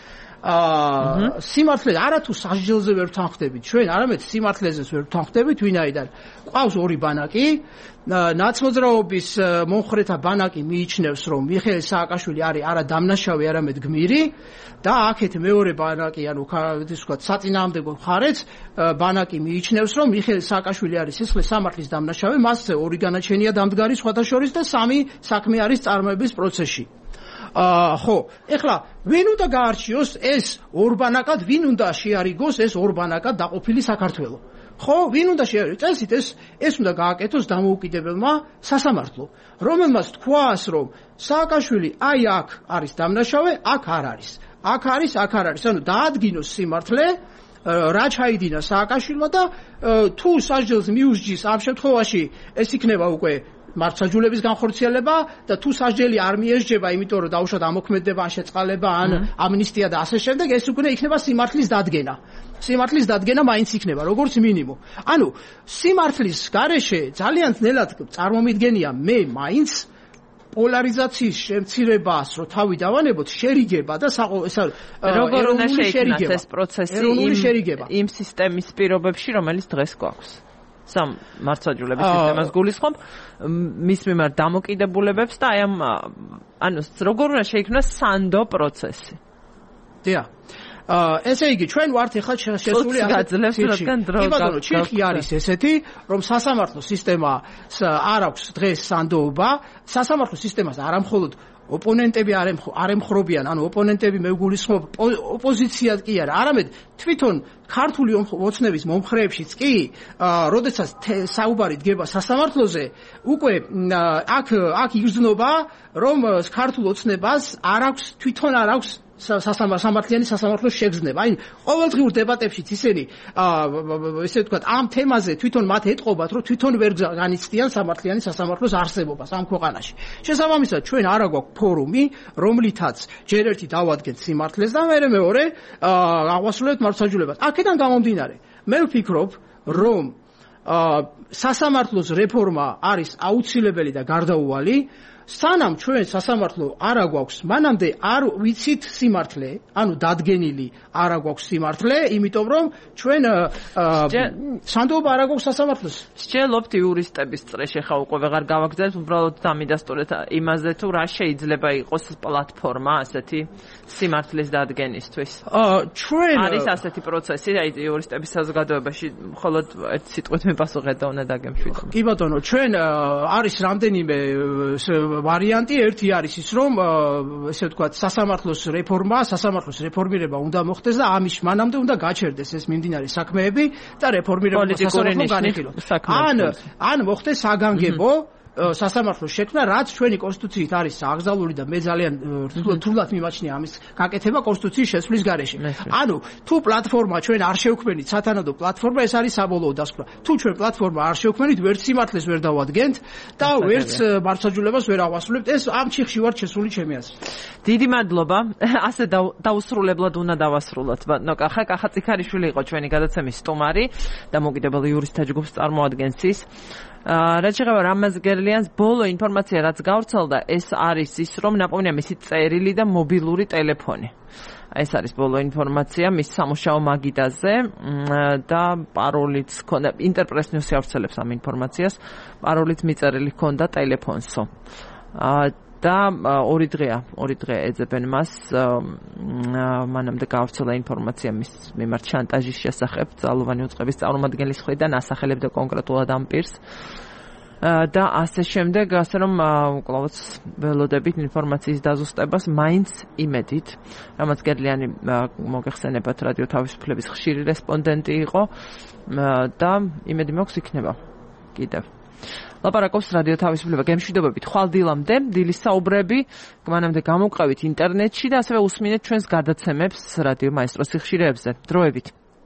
აა სიმართლე არათუ სასჯელზე ვერ თანხდებით ჩვენ, არამედ სიმართლეზე ვერ თანხდებით, ვინაიდან ყავს ორი ბანაკი, ნაცმოძრაობის მომხრეთა ბანაკი მიიჩნევს, რომ მიხეილ სააკაშვილი არის არა დამნაშავე, არამედ გმირი და აქეთ მეორე ბანაკი, ანუ ის ვთქვათ, საწინააღმდეგო მხარეც ბანაკი მიიჩნევს, რომ მიხეილ სააკაშვილი არის სისხლის სამართლის დამნაშავე, მასზე ორი განაჩენია დამდგარი სხვათა შორის და სამი საქმე არის წარმოების პროცესში. აა ხო, ეხლა ვინ უნდა გაარჩიოს ეს ორბანაკად, ვინ უნდა შეარიგოს ეს ორბანაკად დაყოფილი საქართველო? ხო, ვინ უნდა შეარიგოს? წესით ეს ეს უნდა გააკეთოს დამოუკიდებელმა სასამართლო, რომელმაც თქვას, რომ სააკაშვილი აი აქ არის დამნაშავე, აქ არ არის. აქ არის, აქ არ არის. ანუ დაადგინოს სიმართლე, რა ჩაიდინა სააკაშვილმა და თუ სასჯელს მიუსჯის ამ შემთხვევაში ეს იქნება უკვე მართლმსაჯულების განხორციელება და თუ სასჯელი არ მიესჯება, იმიტომ რომ დაუშვათ ამოქმედება, ან შეწყალება, ან ამინისტია და ასე შემდეგ, ეს უკვე იქნება სიმართლის დადგენა. სიმართლის დადგენა მაინც იქნება, როგორც მინიმუმ. ანუ სიმართლის გარეშე ძალიან ძნელად წარმომიდგენია მე მაინც პოლარიზაციის შემცირებას, რომ თავი დავანებოთ, შერიგება და როგორ უნდა შეიქმნას ეს პროცესი იმ სისტემის პირობებში, რომელიც დღეს გვაქვს. სამ მართლმსაჯულების სისტემას გულისხმობ, მის მიმართ დამოკიდებულებებს და აი ამ ანუ როგორ უნდა შეიქმნას სანდო პროცესი. დიახ. ესე იგი, ჩვენ ვართ ახლა შესული ასე ჩიხი არის ესეთი, რომ სასამართლო სისტემას არ აქვს დღეს სანდოობა, სასამართლო სისტემას არა მხოლოდ ოპონენტები არ ემხრობიან, ანუ ოპონენტები მე ვგულისხმობ ოპოზიცია კი არა, არამედ თვითონ ქართული ოცნების მომხრეებშიც კი, როდესაც საუბარი დგება სასამართლოზე, უკვე აქ აქ იგრძნობა, რომ ქართულ ოცნებას არ აქვს თვითონ არ აქვს სასამართლიანი სასამართლოს შეგრძნება. აი, ყოველდღიურ დებატებშიც ისინი ესე ვთქვათ, ამ თემაზე თვითონ მათ ეტყობათ, რომ თვითონ ვერ განიცდიან სამართლიანი სასამართლოს არსებობას ამ ქვეყანაში. შესაბამისად, ჩვენ არა გვაქვს ფორუმი, რომლითაც ჯერ ერთი დავადგენთ სიმართლეს და მერე მეორე აღვასრულებთ მართლმსაჯულებას. აქედან გამომდინარე, მე ვფიქრობ, რომ სასამართლოს რეფორმა არის აუცილებელი და გარდაუვალი. სანამ ჩვენ სასამართლო არა გვაქვს, მანამდე არ ვიცით სიმართლე, ანუ დადგენილი არა გვაქვს სიმართლე, იმიტომ რომ ჩვენ სანდოობა არა გვაქვს სასამართლოს. სჯელობთ იურისტების წრეში, ხა უკვე ვეღარ გავაგზავნებთ, უბრალოდ დამიდასტურეთ იმაზე, თუ რა შეიძლება იყოს პლატფორმა ასეთი სიმართლის დადგენისთვის. ჩვენ არის ასეთი პროცესი, აი იურისტების საზოგადოებაში, მხოლოდ ერთ სიტყვით მიპასუხეთ და უნდა დაგემშვიდობ. კი ბატონო, ჩვენ არის რამდენიმე ვარიანტი, ერთი არის ის, რომ ესე ვთქვათ, სასამართლოს რეფორმა, სასამართლოს რეფორმირება უნდა მოხდეს და ამის მანამდე უნდა გაჩერდეს ეს მიმდინარე საქმეები და რეფორმირება სასამართლო განიხილოს. ან ან მოხდეს საგანგებო სასამართლოს შექმნა, რაც ჩვენი კონსტიტუციით არის აკრძალული და მე ძალიან რთულად მიმაჩნია ამის გაკეთება კონსტიტუციის შესრულის გარეშე. ანუ თუ პლატფორმა ჩვენ არ შევქმნით, სათანადო პლატფორმა, ეს არის საბოლოო დასკვნა. თუ ჩვენ პლატფორმა არ შევქმნით, ვერც სიმართლეს ვერ დავადგენთ და ვერც მართლმსაჯულებას ვერ აღვასრულებთ. ეს ამ ჩიხში ვარ შესული ჩემი აზრით. დიდი მადლობა. ასე დაუსრულებლად უნდა დავასრულოთ. ბატონო კახა კახა ციხარიშვილი იყო ჩვენი გადაცემის სტუმარი და მოგიდებელ იურისტთა ჯგუფს წარმოადგენს ის. რაც შეეხება რამაზ გერლიანს, ბოლო ინფორმაცია რაც გავრცელდა, ეს არის ის, რომ ნაპოვნია მისი წერილი და მობილური ტელეფონი. ეს არის ბოლო ინფორმაცია მის სამუშაო მაგიდაზე და პაროლიც ჰქონდა, ინტერპრეს ნიუსი ავრცელებს ამ ინფორმაციას, პაროლიც მიწერილი ჰქონდა ტელეფონსო. და ორი დღეა, ორი დღეა ეძებენ მას, მანამდე გავრცელდა ინფორმაცია მის მიმართ შანტაჟის შესახებ, ძალოვანი უწყების წარმომადგენლის მხრიდან ასახელებდა კონკრეტულად ამ პირს. და ასე შემდეგ, ასე რომ კლავაც ველოდებით ინფორმაციის დაზუსტებას მაინც იმედით, რამაც გერლიანი მოგეხსენებათ რადიო თავისუფლების ხშირი რესპონდენტი იყო და იმედი მაქვს იქნება კიდევ. ლაპარაკობს რადიო თავისუფლება გემშვიდობებით ხვალ დილამდე, დილის საუბრები, მანამდე გამოვყავით ინტერნეტში და ასევე უსმინეთ ჩვენს გადაცემებს რადიო მაესტროს სიხშირეებზე. დროებით.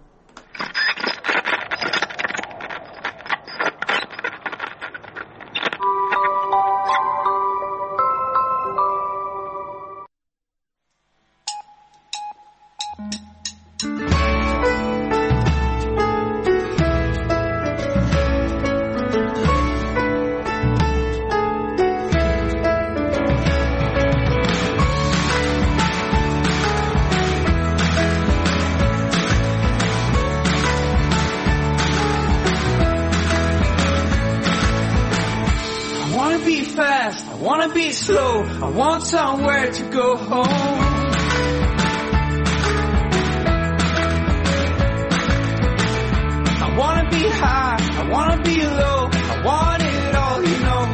I want somewhere to go home. I wanna be high, I wanna be low, I want it all, you know.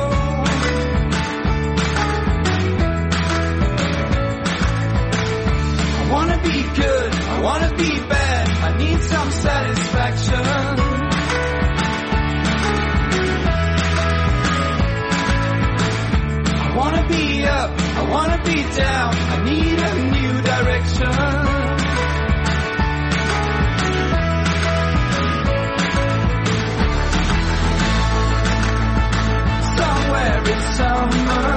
I wanna be good, I wanna be bad, I need some satisfaction. I wanna be up, I wanna be down, I need a new direction. Somewhere in summer,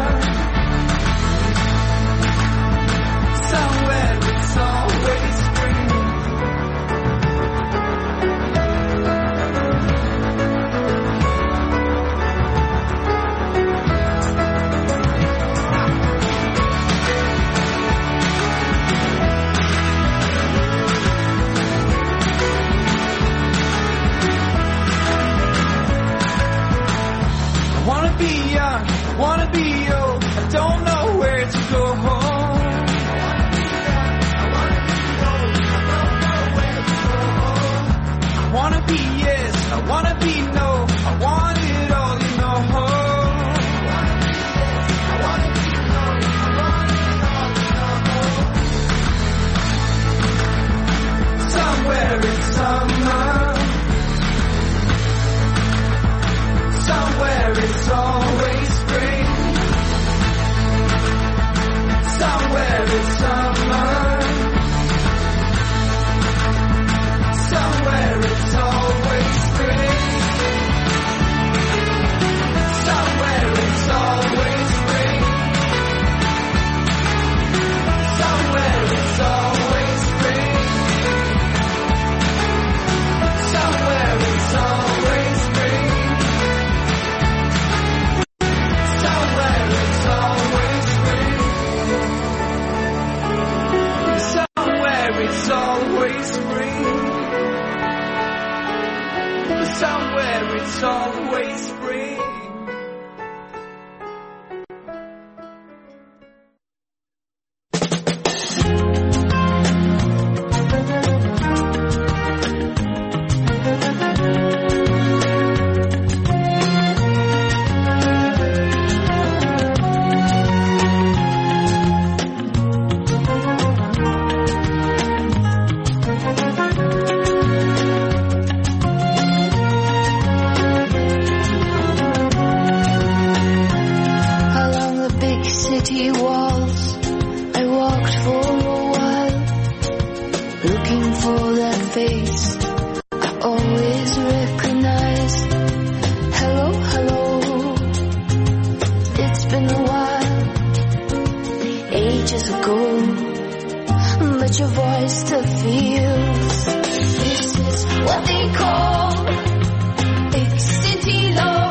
somewhere it's always spring. I wanna be young, I wanna be old, I don't know where to go home. I wanna be yes, I wanna be no, I want it all, you know. Somewhere in summer, somewhere it's always spring. Somewhere it's summer. Somewhere it's always spring. Somewhere it's always spring. Somewhere it's always spring. Somewhere it's always spring. Somewhere it's always spring. Somewhere it's always spring. Somewhere it's always spring. But your voice still feels. This is what they call big city love.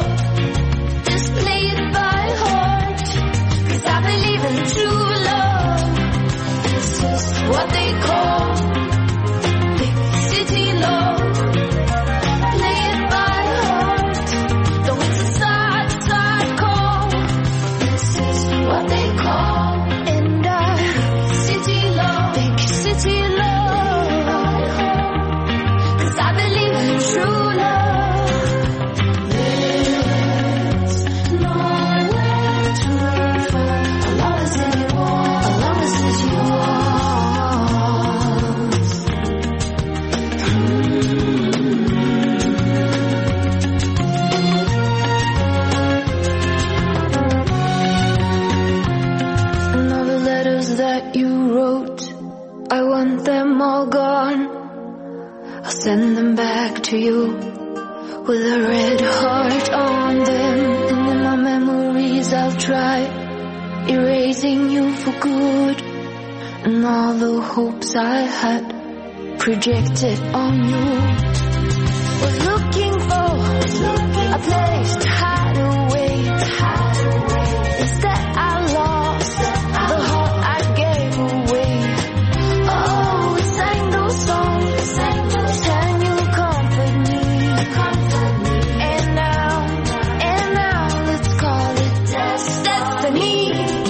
letters that you wrote, I want them all gone. I'll send them back to you with a red heart on them. And in my memories I'll try erasing you for good, and all the hopes I had projected on you. Was looking for a place to hide away. Instead I lost the heart I gave away. Oh, we sang those songs, and you comfort me. And now, and now let's call it destiny.